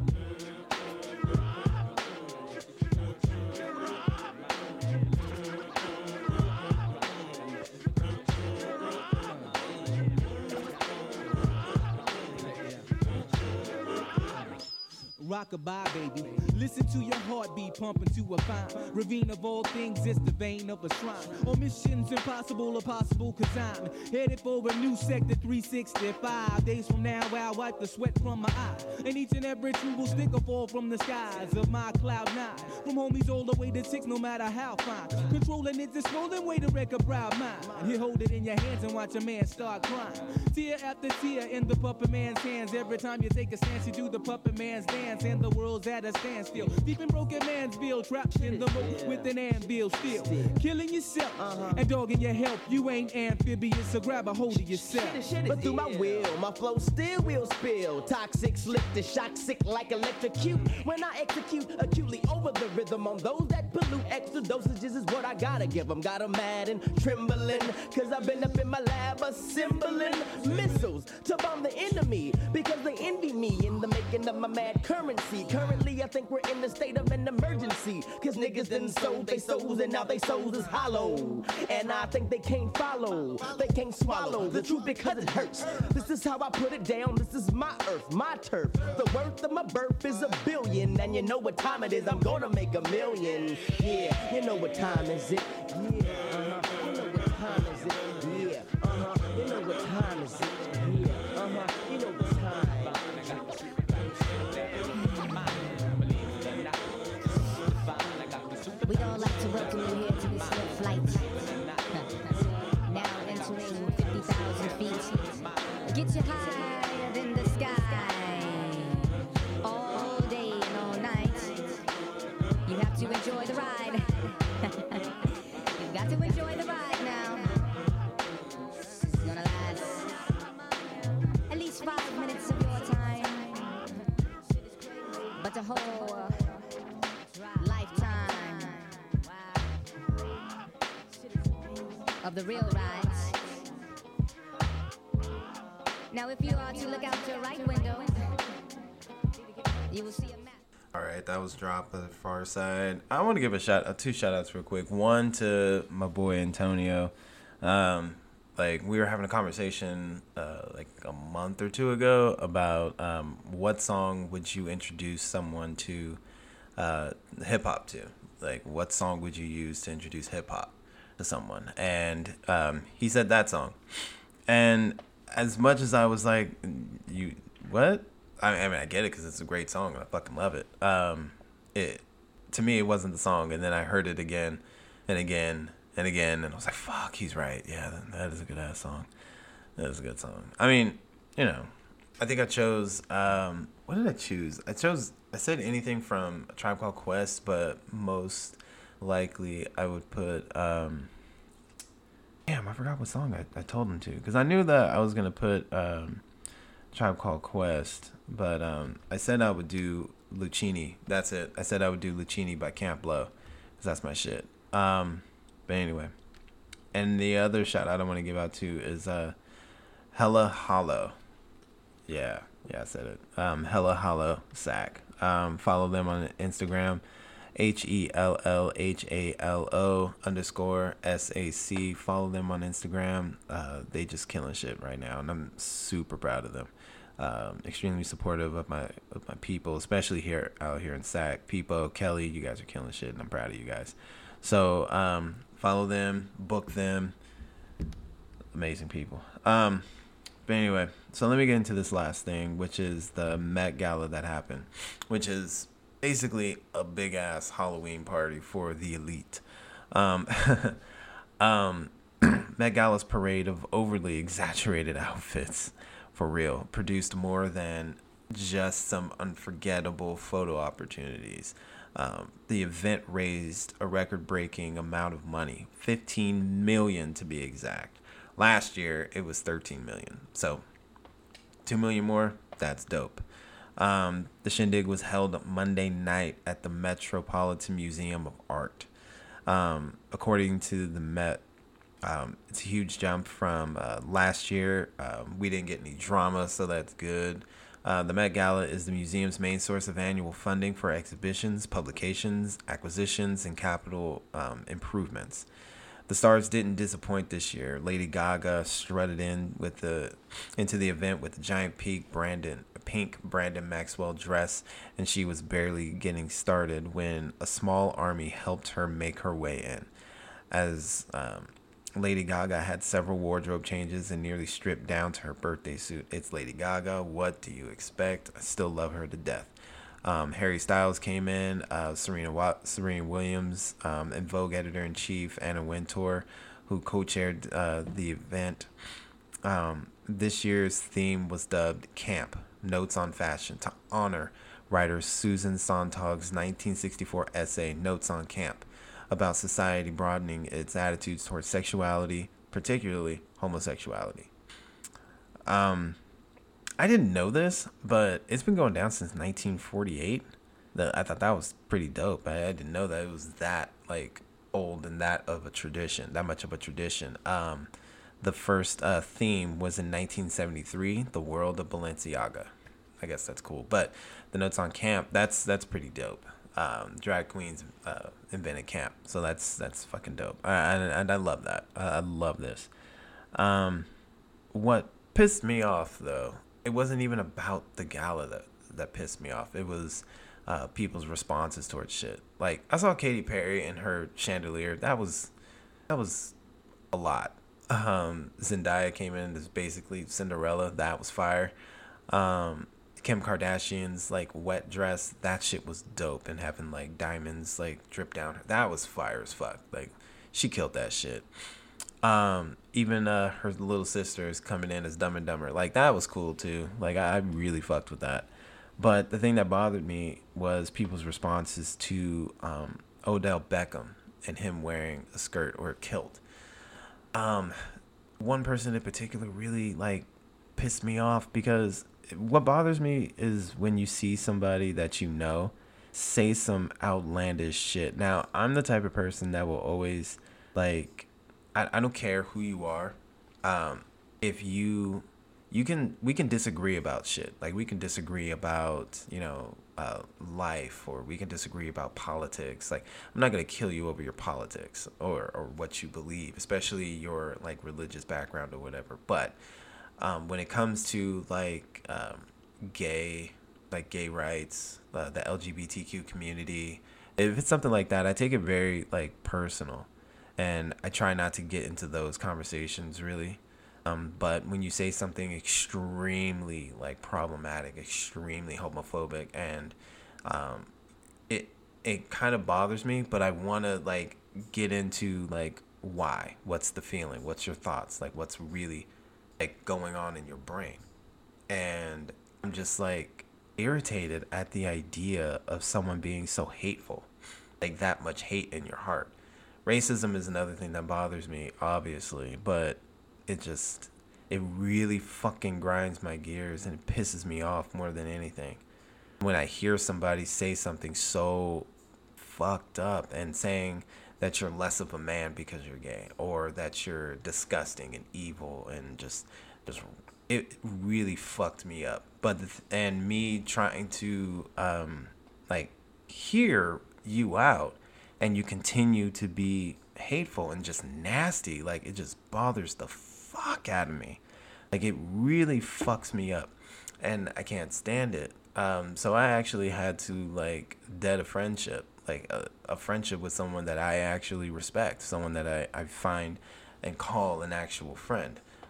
Rockabye, baby. Listen to your heartbeat pumping to a fine ravine of all things. It's the vein of a shrine. Or missions impossible or possible, cause I'm headed for a new sector three sixty-five. Days from now, I'll wipe the sweat from my eye. And each and every tree will stick or fall from the skies of my cloud nine. From homies all the way to six, no matter how fine. Controlling it's a swollen way to wreck a proud mind. You hold it in your hands and watch a man start crying. Tear after tear in the puppet man's hands. Every time you take a stance, you do the puppet man's dance. And the world's at a standstill. Deep in broken mansville, trapped in the moat with an anvil still. Killing yourself uh-huh. and dogging your health. You ain't amphibious, so grab a hold of yourself. But through my will, my flow still will spill. Toxic, slick to shock, sick like electrocute. When I execute acutely over the rhythm on those that pollute, extra dosages is what I gotta give them. Got 'em mad and trembling, cause I've been up in my lab assembling missiles to bomb the enemy, because they envy me in the making of my mad currency. Currently, I think we're in a state of an emergency, cause niggas done sold they souls and now they souls is hollow. And I think they can't follow, they can't swallow the truth because it hurts. This is how I put it down, this is my earth, my turf. The worth of my birth is a billion, and you know what time it is, I'm gonna make a million. Yeah, you know what time is it? Yeah, uh-huh, you know what time is it? Yeah, uh-huh, you know what time is it? Yeah, uh-huh, you know what time. We'd all like to welcome you here to this little flight. Now entering fifty thousand feet. Get you higher than the sky. All day and all night. You have to enjoy the ride. You've got to enjoy the ride now. It's gonna last at least five minutes of your time. But the whole lifetime of the real rides. Now if you are to look out your right window, you will see a map. All right, that was Drop of the Far Side. I want to give a shout, uh, two shout outs real quick. One to my boy Antonio. Um, like we were having a conversation uh, like a month or two ago about um, what song would you introduce someone to uh, hip hop to? Like what song would you use to introduce hip hop to someone? And um, he said that song. And as much as I was like, you what? I mean, I get it because it's a great song. I fucking love it. Um, it to me, it wasn't the song, and then I heard it again and again and again, and I was like, "Fuck, he's right. Yeah, that is a good ass song. That is a good song." I mean, you know, I think I chose. Um, what did I choose? I chose. I said anything from A Tribe Called Quest, but most likely I would put. Um, damn, I forgot what song I, I told him to because I knew that I was gonna put. Um, Tribe Called Quest, but um, I said I would do Lucchini. That's it. I said I would do Lucchini by Camp Blow, because that's my shit. Um, but anyway, and the other shout out I want to give out to is uh, Hella Hollow. Yeah, yeah, I said it. Um, Hella Hollow Sack. Um, follow them on Instagram, H E L L H A L O underscore S A C. Follow them on Instagram. Uh, they just killing shit right now, and I'm super proud of them. Um, extremely supportive of my of my people, especially here out here in Sac. Peepo, Kelly, you guys are killing shit, and I'm proud of you guys. So um, follow them, book them. Amazing people. Um, But anyway, so let me get into this last thing, which is the Met Gala that happened, which is basically a big ass Halloween party for the elite. Um, um, Met Gala's parade of overly exaggerated outfits, for real, produced more than just some unforgettable photo opportunities. Um, the event raised a record-breaking amount of money, fifteen million dollars to be exact. Last year, it was thirteen million dollars. So, two million dollars more, that's dope. Um, the shindig was held Monday night at the Metropolitan Museum of Art. Um, according to the Met, um, it's a huge jump from uh, last year. Um, we didn't get any drama, so that's good. Uh, the Met Gala is the museum's main source of annual funding for exhibitions, publications, acquisitions, and capital um, improvements. The stars didn't disappoint this year. Lady Gaga strutted in with the into the event with a giant pink Brandon, pink Brandon Maxwell dress, and she was barely getting started when a small army helped her make her way in. As um, Lady Gaga had several wardrobe changes and nearly stripped down to her birthday suit. It's Lady Gaga. What do you expect? I still love her to death. Um, Harry Styles came in, uh, Serena Wa- Serena Williams, um, and Vogue editor-in-chief Anna Wintour, who co-chaired uh, the event. Um, this year's theme was dubbed Camp, Notes on Fashion, to honor writer Susan Sontag's nineteen sixty-four essay, Notes on Camp, about society broadening its attitudes towards sexuality, particularly homosexuality. Um... I didn't know this, but it's been going down since nineteen forty-eight. The, I thought that was pretty dope. I, I didn't know that it was that like old and that of a tradition, that much of a tradition. Um, the first uh, theme was in nineteen seventy-three, The World of Balenciaga. I guess that's cool. But the Notes on Camp, that's that's pretty dope. Um, drag queens uh, invented camp, so that's that's fucking dope. I, I, and I love that. I, I love this. Um, what pissed me off though, it wasn't even about the gala that, that pissed me off. It was uh, people's responses towards shit. Like, I saw Katy Perry and her chandelier. That was that was a lot. Um, Zendaya came in as basically Cinderella. That was fire. Um, Kim Kardashian's like wet dress. That shit was dope, and having like diamonds like drip down her. That was fire as fuck. Like, she killed that shit. Um, even uh, her little sister is coming in as Dumb and Dumber. Like, that was cool too. Like, I, I really fucked with that. But the thing that bothered me was people's responses to um, Odell Beckham and him wearing a skirt or a kilt. Um, one person in particular really like pissed me off, because what bothers me is when you see somebody that you know say some outlandish shit. Now, I'm the type of person that will always like, I, I don't care who you are. Um, if you, you can, we can disagree about shit. Like, we can disagree about, you know, uh, life, or we can disagree about politics. Like, I'm not going to kill you over your politics or, or what you believe, especially your like religious background or whatever. But, um, when it comes to like, um, gay, like gay rights, uh, the L G B T Q community, if it's something like that, I take it very like personal. And I try not to get into those conversations, really. Um, but when you say something extremely, like, problematic, extremely homophobic, and um, it it kind of bothers me, but I want to, like, get into, like, why? What's the feeling? What's your thoughts? Like, what's really, like, going on in your brain? And I'm just, like, irritated at the idea of someone being so hateful, like, that much hate in your heart. Racism is another thing that bothers me, obviously, but it just, it really fucking grinds my gears, and it pisses me off more than anything. When I hear somebody say something so fucked up and saying that you're less of a man because you're gay, or that you're disgusting and evil, and just, just it really fucked me up. But, the th- and me trying to, um, like, hear you out, and you continue to be hateful and just nasty. Like, it just bothers the fuck out of me. Like, it really fucks me up, and I can't stand it. Um, so I actually had to, like, dead a friendship, like a, a friendship with someone that I actually respect, someone that I, I find and call an actual friend.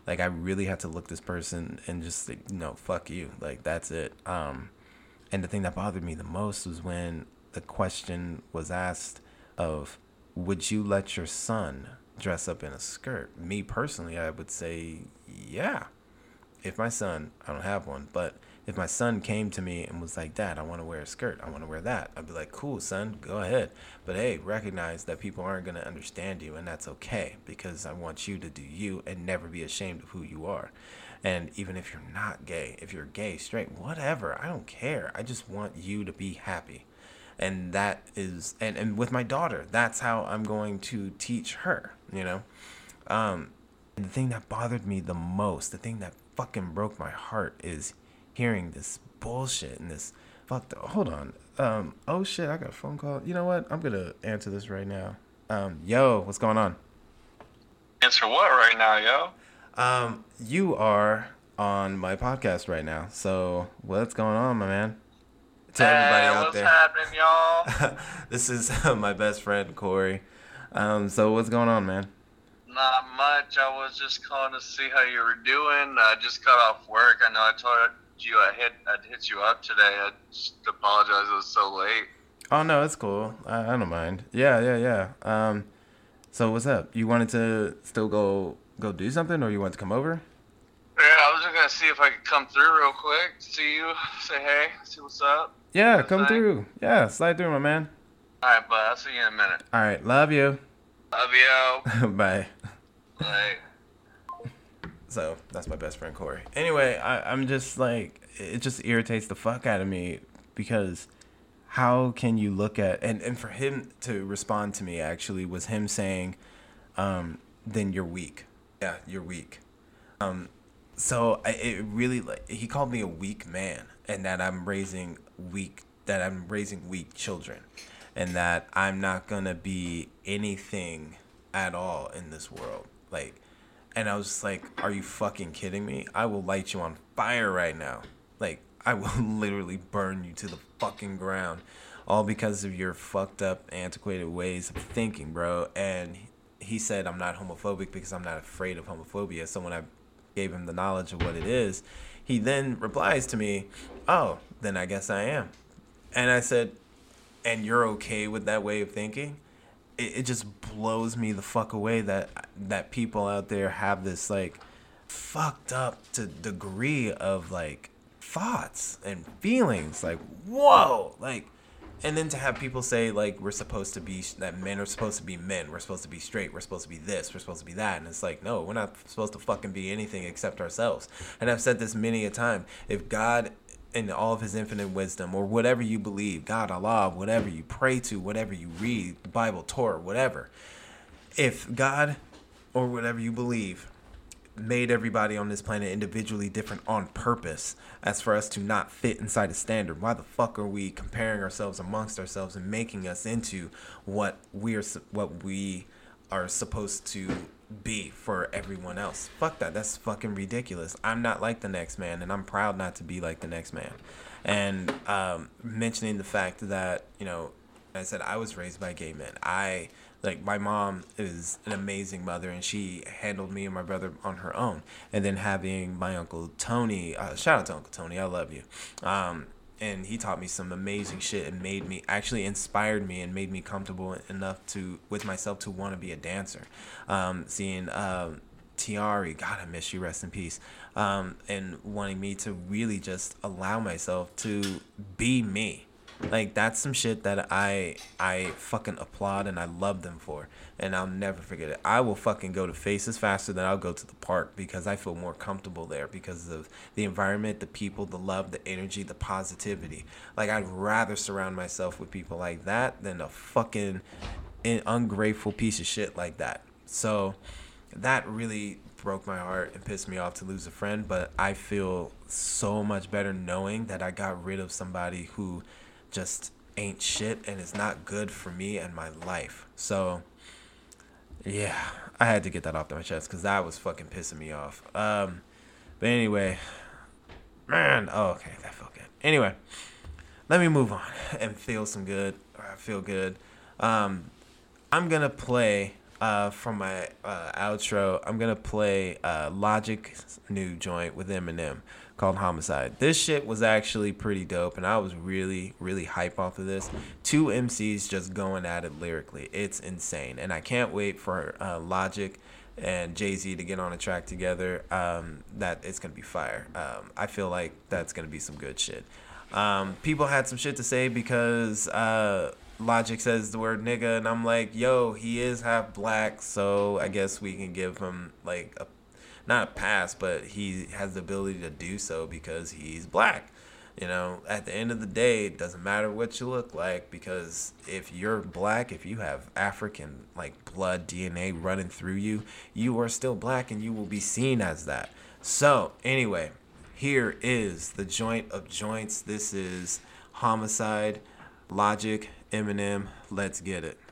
Like, I really had to look this person and just like, no, fuck you. Like, that's it. Um, and the thing that bothered me the most was when the question was asked of, would you let your son dress up in a skirt? Me personally, I would say, yeah. If my son, I don't have one, but if my son came to me and was like, Dad, I want to wear a skirt, I want to wear that, I'd be like, cool, son, go ahead. But hey, recognize that people aren't going to understand you, and that's okay, because I want you to do you and never be ashamed of who you are. And even if you're not gay, if you're gay, straight, whatever, I don't care. I just want you to be happy. And that is, and, and with my daughter, that's how I'm going to teach her, you know? Um, and the thing that bothered me the most, the thing that fucking broke my heart is hearing this bullshit and this fuck the, hold on. Um, oh shit, I got a phone call. You know what? I'm gonna answer this right now. Um, yo, what's going on? Answer what right now, yo? Um, you are on my podcast right now. So what's going on, my man? To everybody hey, out what's there. happening, y'all? This is uh, my best friend Corey. Um, so what's going on, man? Not much. I was just calling to see how you were doing. I just got off work. I know I told you I hit I'd hit you up today. I just apologize it was so late. Oh no, it's cool. I, I don't mind. Yeah, yeah, yeah. Um, so what's up? You wanted to still go go do something, or you wanted to come over? Yeah, I was just gonna see if I could come through real quick, see you, say hey, see what's up. Yeah, What's come that? through. Yeah, slide through, my man. All right, bud. I'll see you in a minute. All right, love you. Love you. Bye. Bye. So that's my best friend Corey. Anyway, I, I'm just like, it just irritates the fuck out of me, because how can you look at, and, and for him to respond to me actually was him saying, um, then you're weak. Yeah, you're weak. Um, so I, it really, like, he called me a weak man, and that I'm raising weak, that I'm raising weak children, and that I'm not gonna be anything at all in this world. Like, and I was just like, are you fucking kidding me? I will light you on fire right now. Like, I will literally burn you to the fucking ground, all because of your fucked up, antiquated ways of thinking, bro. And he said I'm not homophobic because I'm not afraid of homophobia. So when I gave him the knowledge of what it is, he then replies to me, oh, then I guess I am. And I said, and you're okay with that way of thinking? It, it just blows me the fuck away that that people out there have this, like, fucked up to degree of, like, thoughts and feelings. Like, whoa, like, and then to have people say, like, we're supposed to be, that men are supposed to be men, we're supposed to be straight, we're supposed to be this, we're supposed to be that, and it's like, no, we're not supposed to fucking be anything except ourselves. And I've said this many a time, if God in all of his infinite wisdom, or whatever you believe, God, Allah, whatever you pray to, whatever you read, the Bible, Torah, whatever, if God or whatever you believe made everybody on this planet individually different on purpose, as for us to not fit inside a standard, why the fuck are we comparing ourselves amongst ourselves and making us into what we're what we are supposed to be for everyone else? Fuck that. That's fucking ridiculous. I'm not like the next man, and I'm proud not to be like the next man. And um, mentioning the fact that, you know, I said I was raised by gay men. I Like, my mom is an amazing mother, and she handled me and my brother on her own. And then having my Uncle Tony, uh, shout out to Uncle Tony, I love you. Um, and he taught me some amazing shit and made me, actually inspired me and made me comfortable enough to, with myself, to want to be a dancer. Um, seeing uh, Tiari, God, I miss you, rest in peace. Um, and wanting me to really just allow myself to be me. Like, that's some shit that I I fucking applaud and I love them for, and I'll never forget it. I will fucking go to Faces faster than I'll go to the park, because I feel more comfortable there because of the environment, the people, the love, the energy, the positivity. Like, I'd rather surround myself with people like that than a fucking ungrateful piece of shit like that. So that really broke my heart and pissed me off to lose a friend, but I feel so much better knowing that I got rid of somebody who just ain't shit and it's not good for me and my life. So yeah, I had to get that off my chest because that was fucking pissing me off. Um, but anyway, man, oh, okay, that felt good. Anyway, let me move on and feel some good. Or feel good. Um, I'm gonna play uh, from my uh, outro, I'm gonna play uh, Logic's new joint with Eminem called Homicide. This shit was actually pretty dope, and I was really, really hype off of this. Two M Cs just going at it lyrically. It's insane, and I can't wait for uh, Logic and Jay-Z to get on a track together. Um, that it's gonna be fire. Um, I feel like that's gonna be some good shit. Um, people had some shit to say because uh, Logic says the word nigga, and I'm like, yo, he is half black, so I guess we can give him like a, not a pass, but he has the ability to do so because he's black. You know, at the end of the day, it doesn't matter what you look like, because if you're black, if you have African like blood D N A running through you, you are still black and you will be seen as that. So anyway, here is the joint of joints. This is Homicide, Logic, Eminem. Let's get it.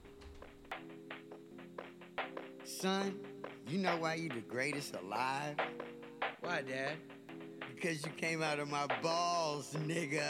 Son, you know why you the greatest alive? Why, Dad? Because you came out of my balls, nigga.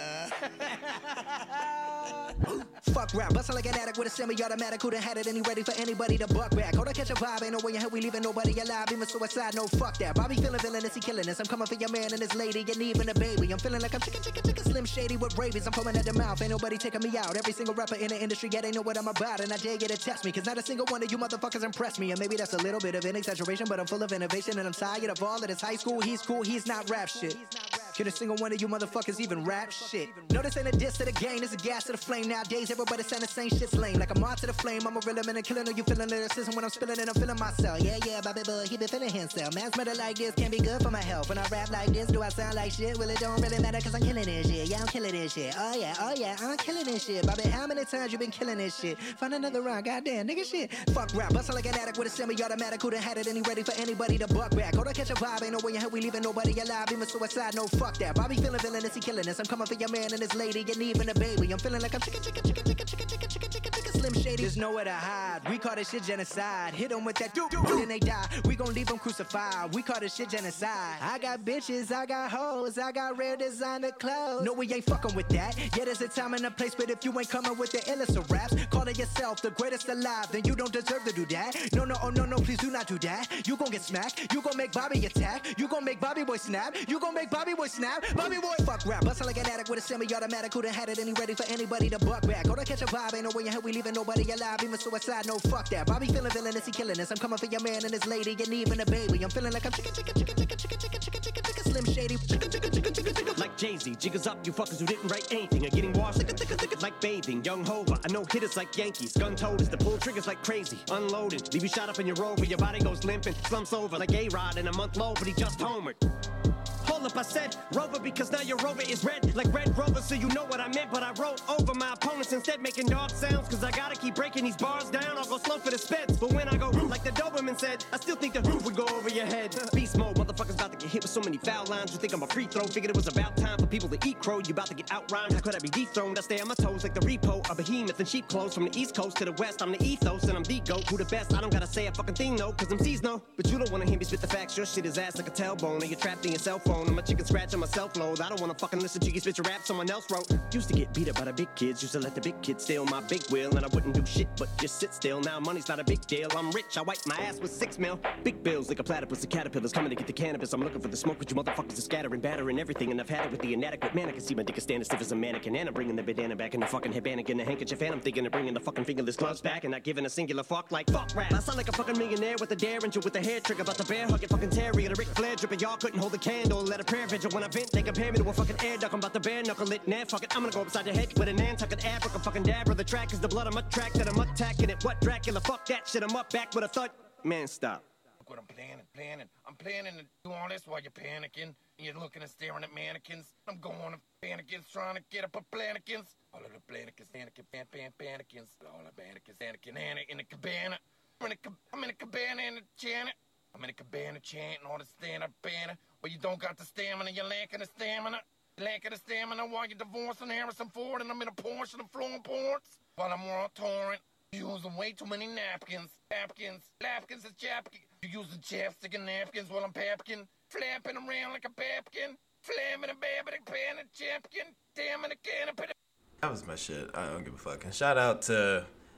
Fuck rap, bustin' like an addict with a semi-automatic. Who done had it and he ready for anybody to buck back? Hold on, catch a vibe, ain't no way in hell we leaving nobody alive. Even suicide, no fuck that. Bobby feeling villainous, he killing us. I'm coming for your man and his lady, and even a baby. I'm feeling like I'm chicken, chicken, chicken, Slim Shady with rabies. I'm foaming at the mouth, ain't nobody taking me out. Every single rapper in the industry, yeah, they know what I'm about. And I dare you to test me, cause not a single one of you motherfuckers impress me. And maybe that's a little bit of an exaggeration, but I'm full of innovation. And I'm tired of all of this high school, he's cool, he's not rap shit. Can a single one of you motherfuckers even rap shit? No, this ain't a diss to the game, this is gas to the flame. Nowadays, everybody saying the same shit's lame. Like I'm on to the flame, I'm a real man and killing. Are you feeling lyricism when I'm spilling it? I'm feeling myself. Yeah, yeah, Bobby Boy, he been feeling himself. Man's murder like this can't be good for my health. When I rap like this, do I sound like shit? Well, it don't really matter cause I'm killing this shit. Yeah, I'm killing this shit. Oh yeah, oh yeah, I'm killing this shit. Bobby, how many times you been killing this shit? Find another round, goddamn, nigga shit. Fuck rap, bustin' like an addict with a semi-automatic. Who done had it and he ready for anybody to buck back? Hold on, catch a vibe, ain't no way in hell we leaving nobody alive. Even suicide, no fuck that. Bobby feeling villainous, he killing us. I'm coming for your man and his lady, and even a baby. I'm feeling like I'm chicken, chicken, chicken, chicken, chicken, chicken, chicken, chicken, chicken, Slim Shady. There's nowhere to hide. We call this shit genocide. Hit them with that doop, doop, then they die. We gon' leave them crucified. We call this shit genocide. I got bitches, I got hoes, I got rare designer clothes. No, we ain't fucking with that. Yeah, there's a time and a place, but if you ain't coming with the illest of raps, calling yourself the greatest alive, then you don't deserve to do that. No, no, oh no, no, please do not do that. You gon' get smacked. You gon' make Bobby attack. You gon' make Bobby Boy snap. You gon' make Bobby Boy snap. Bobby Boy fuck rap. Bustin' like an addict with a semi-automatic. Who done had it and he ready for anybody to buck back? Hold on, catch a vibe, ain't no way in hell we leaving nobody alive. Even suicide, no fuck that. Bobby feeling villainous, he killing us. I'm coming for your man and his lady, and even a baby. I'm feeling like I'm chicken, chicken, chicken, chicken, chicken, chicken, chicken, chicken, chicken, Slim Shady. Chicken, chicken, chicken, chicken, chicken. Like Jay-Z, jiggers up, you fuckers who didn't write anything are getting washed. Like bathing, young Hova. I know hitters like Yankees, gun toters, the pull triggers like crazy. Unloaded, leave you shot up in your rover, your body goes limping, slumps over like A-Rod in a month low, but he just homered. Hold up, I said Rover because now your Rover is red like Red Rover, so you know what I meant. But I wrote over my opponents instead, making dog sounds, cause I gotta keep breaking these bars down. I'll go slow for the speds, but when I go like the Doberman said, I still think the roof would go over your head. Beast mode, motherfuckers about to get hit with so many foul lines. You think I'm a free throw? Figured it was about time for people to eat crow. You about to get outrhymed? How could I be dethroned? I stay on my toes like the repo, a behemoth in sheep clothes. From the east coast to the west, I'm the ethos and I'm the goat. Who the best? I don't gotta say a fucking thing, no, cause I'm C's no. But you don't wanna hear me spit the facts. Your shit is ass like a tailbone, and you're trapped in your cell phone. I'm a chicken scratch on my self-load. I don't wanna fucking listen to you spit your rap someone else wrote. Used to get beat up by the big kids, used to let the big kids steal my big wheel, and I wouldn't do shit but just sit still. Now money's not a big deal, I'm rich, I wipe my ass with six mil. Big bills like a platypus, the caterpillars coming to get the cannabis. I'm looking for the smoke, but you motherfuckers are scattering, battering everything, and I've had it with the inadequate man. I can see my dick is standing stiff as a mannequin, and I'm bringing the bandana back in the fucking headband and the handkerchief, and I'm thinking of bringing the fucking fingerless gloves back and not giving a singular fuck like fuck rap. I sound like a fucking millionaire with a derringer with a hair trigger, about the bear hugging fucking terrier, the Ric Flair dripping. Y'all couldn't hold a candle, let a prayer vigil when I vent. They compare me to a fucking air duck. I'm about to bare knuckle it, nah, fuck it. I'm gonna go upside your head with an Nantucket Africa fucking dabber. The track is the blood I'm attracted, that I'm attacking it. What Dracula? Fuck that shit. I'm up back with a thud. Man, stop. Look what I'm planning, planning. I'm planning to do all this while you're panicking. You're looking and staring at mannequins. I'm going to mannequins, trying to get up a plannikins. All of the plannikins, mannequin, pan, pan, pannikins. All the mannequins, mannequin, Anna in the cabana. I'm in a, I'm in a cabana in the Janet. I'm in a cabana chanting all the stand-up banner. But you don't got the stamina, you're lacking the stamina. You're lacking the stamina while you're divorcing Harrison Ford, and I'm in a Porsche and flowing ports. While I'm on torrent, you're using way too many napkins. Napkins, napkins is chapkin. You're using chapstick and napkins while I'm papkin. Flapping around like a papkin. Flamming a babbing a pan and chapkin. Damn in a can of pit. That was my shit. I don't give a fuck. And shout out to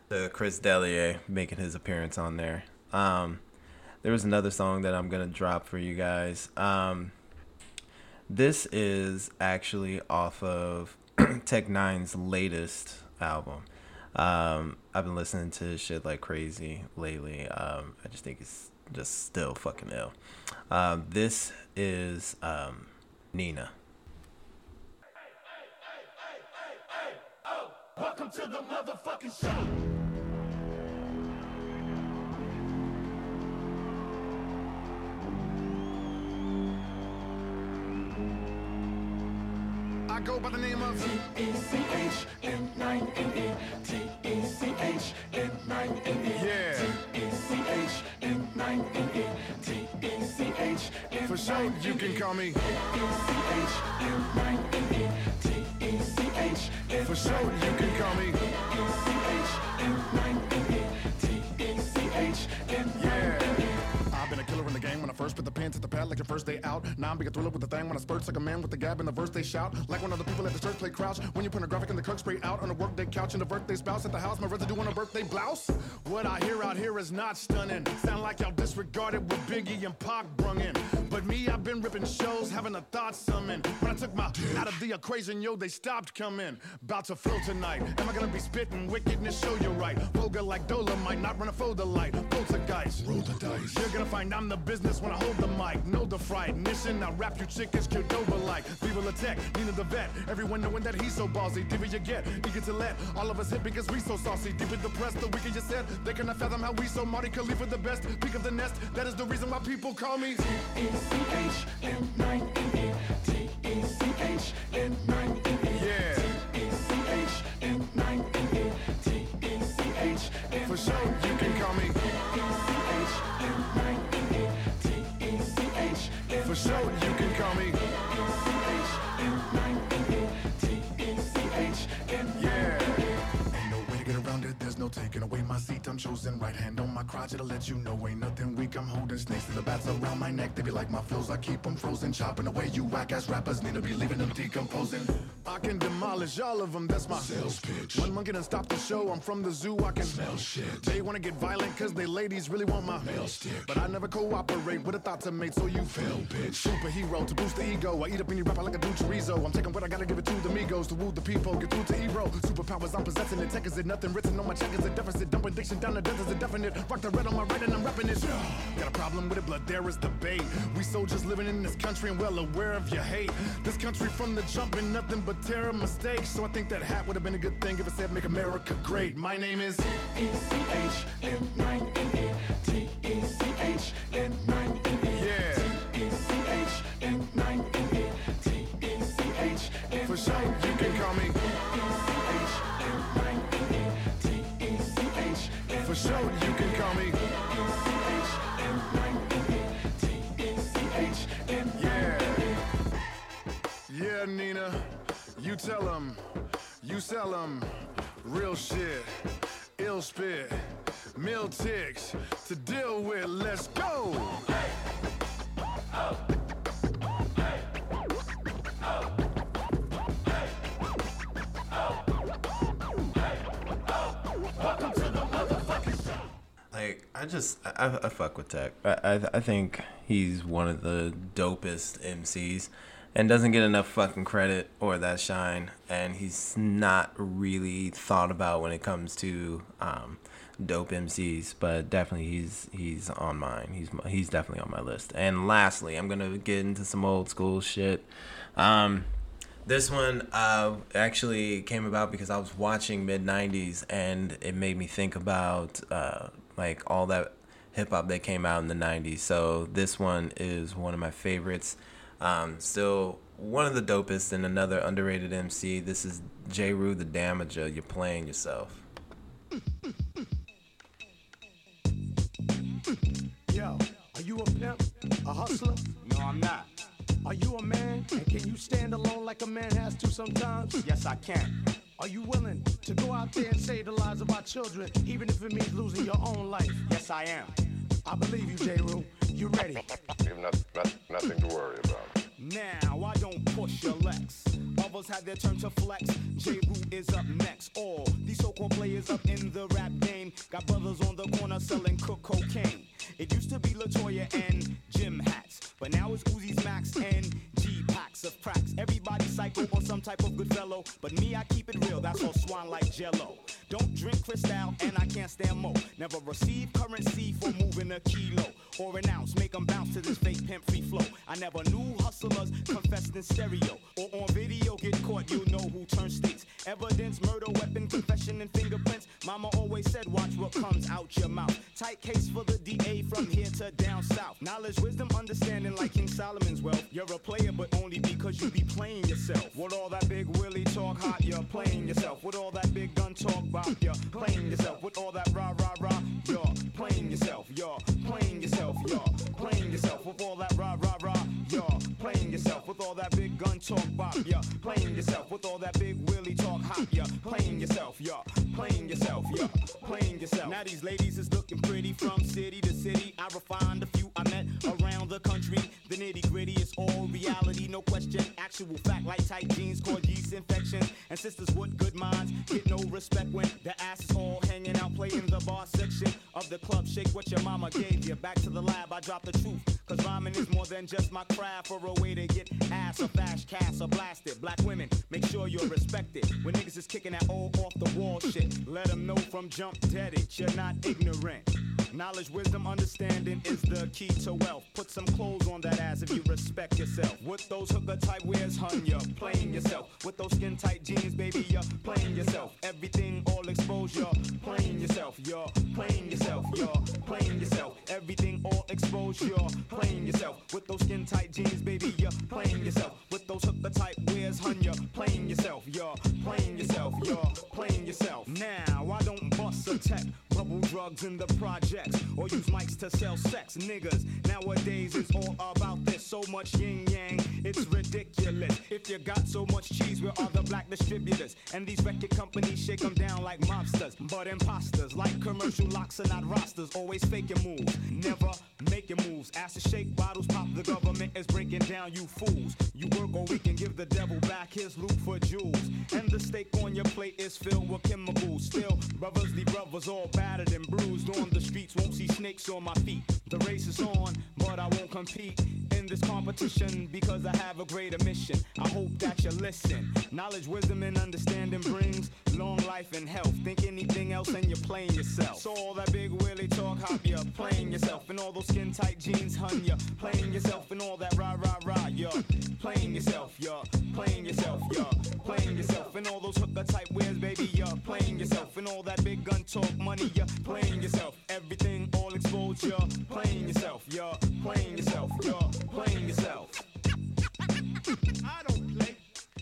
The Chris D'Elia making his appearance on there. Um, there was another song that I'm gonna drop for you guys. Um, this is actually off of Tech Nine's latest album. Um, I've been listening to his shit like crazy lately. Um, I just think it's just still fucking ill. Um, this is um, Nina. Welcome to the motherfucking show. I go by the name of T E C H N nine N E. T E C H N nine N E. Yeah. T E C H N nine N E. T E C H N For sure, you can call me T E C H N nine N E. T E C H N For sure, you can call me T E C H N nine N E. T E C H N nine N E. I've been a killer in the game when I first put the pen to the pad like your first day out. Now I'm big a thriller with the thing when I spurt like a man with the gab in the verse they shout. Like when other people at the church play crouch. When you put a graphic in the cook spray out on a workday couch in the birthday spouse at the house, my residue on a birthday blouse. What I hear out here is not stunning. Sound like y'all disregarded what Biggie and Pac brung in. But me, I've been ripping shows, having a thought summon. When I took my out of the equation, yo, they stopped coming. About to flow tonight. Am I gonna be spitting wickedness? Show you right. Vulgar like Dolomite, not run a fold the light. Poltergeist, roll the dice. You're gonna find I'm the business when I hold the mic. Know the fright. Mission, I rap you chickens, killed over like. People attack, Nina the vet. Everyone knowing that he's so ballsy. Diva you get, eager to let all of us hit because we so saucy. Deep in the press, the weaker you said. They cannot fathom how we so Marty Khalifa the best. Peak of the nest, that is the reason why people call me T E C H N nine N E. T E C H N nine N E. Yeah. T E C H N nine N E. T E C H N For sure, you can call me T E C H N nine N E. T E C H N For sure, you can call me T E C H N nine N E. T E C H N Yeah. Ain't no way to get around it, there's no taking away my seat. I'm chosen, right hand on my crotch, it'll let you know ain't nothing weak. I'm holding snakes in the bats around my neck. They be like my flows, I keep them frozen. Chopping away you whack-ass rappers, need to be leaving them decomposing. I can demolish all of them, that's my sales pitch. One monkey done stop the show, I'm from the zoo, I can smell shit. They wanna get violent cause they ladies really want my mail stick. But I never cooperate with a thought to mate, so you fail, bitch. Superhero to boost the ego, I eat up any rapper like a dude chorizo. I'm taking what I gotta give it to the Migos to woo the people, get through to hero. Superpowers I'm possessing it, tech is it, nothing written on my check is a deficit. Dumping diction down the desert's a definite. Rock the red on my right and I'm repping it. Got a problem with it, blood, there is debate. We soldiers living in this country and well aware of your hate. This country from the jump been nothing but terror mistakes. So I think that hat would have been a good thing if it said make America great. My name is T E C H N nine N E. T E C H N nine N E. Yeah. T E C H N nine N E. T E C H N For sure, you can call me T E C H N nine N E. T E C H N For sure, you can call me T E C H N nine N E. T E C H N Yeah. Yeah, Nina, you tell them, you sell them, real shit, ill spit, mill ticks to deal with. Let's go. Like, I just, I, I fuck with Tech. I, I I think he's one of the dopest M Cs and doesn't get enough fucking credit or that shine. And he's not really thought about when it comes to um, dope M Cs, but definitely he's he's on mine. He's he's definitely on my list. And lastly, I'm gonna get into some old school shit. Um, This one uh, actually came about because I was watching mid nineties and it made me think about uh, like all that hip hop that came out in the nineties. So this one is one of my favorites. Um, still one of the dopest and another underrated M C. This is J. Rue the Damager. You're playing yourself. Yo, are you a pimp? A hustler? No, I'm not. Are you a man? And can you stand alone like a man has to sometimes? Yes, I can. Are you willing to go out there and save the lives of our children, even if it means losing your own life? Yes, I am. I believe you, J. Rue. You ready? You have not, not, nothing to worry about. Now I don't push your Lex. Others have their turn to flex. J. Root is up next. All these so-called players up in the rap game got brothers on the corner selling cook cocaine. It used to be LaToya and Jim hats, but now it's Uzi's Max and G packs of cracks. Everybody psycho or some type of good fellow, but me, I keep it real. That's all swan like Jello. Don't drink Cristal and I can't stand mo. Never receive currency for moving a kilo or an ounce. Make them bounce to this fake pimp free flow. I never knew hustlers confessed in stereo or on video. Get caught, you know who turns states. Evidence, murder, weapon, confession, and fingerprints. Mama always said, watch what comes out your mouth. Tight case for the D A from here to down south. Knowledge, wisdom, understanding like King Solomon's wealth. You're a player, but only because you be playing yourself. With all that big Willie talk hot, you're playing yourself. With all that big gun talk bop, you're playing yourself. With all that rah rah rah, you're playing yourself. You're playing yourself. You're playing yourself. With all that rah rah rah, you're playing yourself. With all that big gun talk bop, you're playing yourself. With all that big Willie talk hot, you're playing yourself. You're playing yourself. You're playing yourself. Now these ladies is looking pretty from city to city. I refined a few I met around the country. The nitty gritty is all reality, no question. Actual fact like tight jeans cause yeast infections. And sisters with good minds get no respect when the ass is all hanging out, playing the bar section of the club. Shake what your mama gave you. Back to the lab, I drop the truth. Cause rhyming is more than just my craft or a way to get ass or fast cash or blasted. Black women, make sure you're respected. When niggas is kicking that old off the wall shit, let them know from jump dead it. You're not ignorant. Knowledge, wisdom, understanding is the key to wealth. Put some clothes on that ass if you respect yourself. With those hooker type wears, hun, you're playing yourself. With those skin tight jeans, baby, you're playing yourself. Everything all exposed, you're playing yourself. You're playing yourself. You're playing yourself. Everything all exposed, you're playing yourself. With those skin tight jeans, baby, you're playing yourself. With those hooker type wears, hun, you're playing yourself. You're playing yourself. You're playing yourself. Now I don't bust a tech, bubble drugs in the projects, or use mics to sell sex. Niggas nowadays is all about this. So much yin yang, it's ridiculous. If you got so much cheese, where are the black distributors? And these record companies shake them down like mobsters. But imposters, like commercial locks are not rosters. Always fake your moves, never make your moves. Ask to shake bottles, pop, the government is breaking down, you fools. You work or we can give the devil back his loot for jewels. And the steak on your plate is filled with chemicals. Still, brothers, the brothers all battered and bruised on the streets. Won't see snakes on my feet. The race is on, but I won't compete in this competition because I have a greater mission. I hope that you listen. Knowledge, wisdom, and understanding brings long life and health. Think anything else and you're playing yourself. So all that big Willie talk hop, you're playing yourself. And all those skin tight jeans, hun, you're playing yourself. And all that rah rah rah, you're playing yourself. You're playing yourself. You're playing yourself. And all those hooker type wears, baby, you're playing yourself. And all that big gun talk money, you're playing yourself. Everything all exposed, you're playing yourself. You're playing yourself. You're playing yourself. I don't play.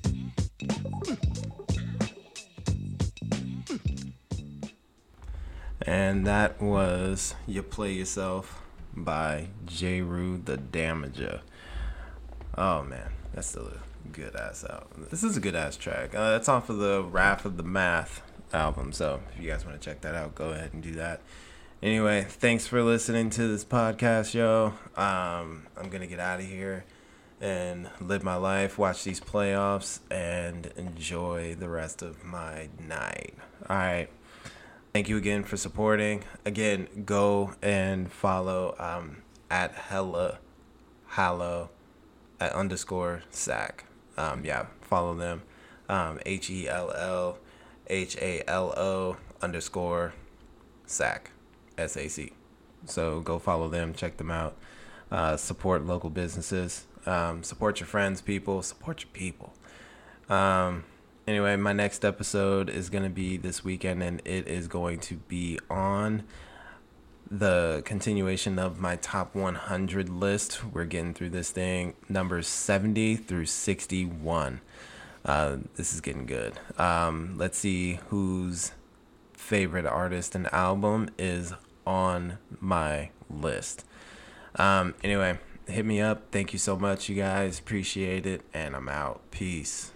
And that was You Play Yourself by J. Rude the Damager. Oh man, that's still a good ass album. This is a good ass track. Uh, that's off of the Wrath of the Math album. So if you guys want to check that out, go ahead and do that. Anyway, thanks for listening to this podcast, yo. Um, I'm going to get out of here and live my life, watch these playoffs, and enjoy the rest of my night. All right. Thank you again for supporting. Again, go and follow um, at hella hallow at underscore sack. Um, yeah, follow them. Um, H E L L H A L O underscore sack. S A C. So go follow them, check them out. Uh, support local businesses. Um, support your friends, people. Support your people. Um, anyway, my next episode is going to be this weekend, and it is going to be on the continuation of my top one hundred list. We're getting through this thing, numbers seventy through sixty-one. Uh, this is getting good. Um, let's see whose favorite artist and album is on my list. Um, anyway, hit me up. Thank you so much, you guys. Appreciate it. And I'm out. Peace.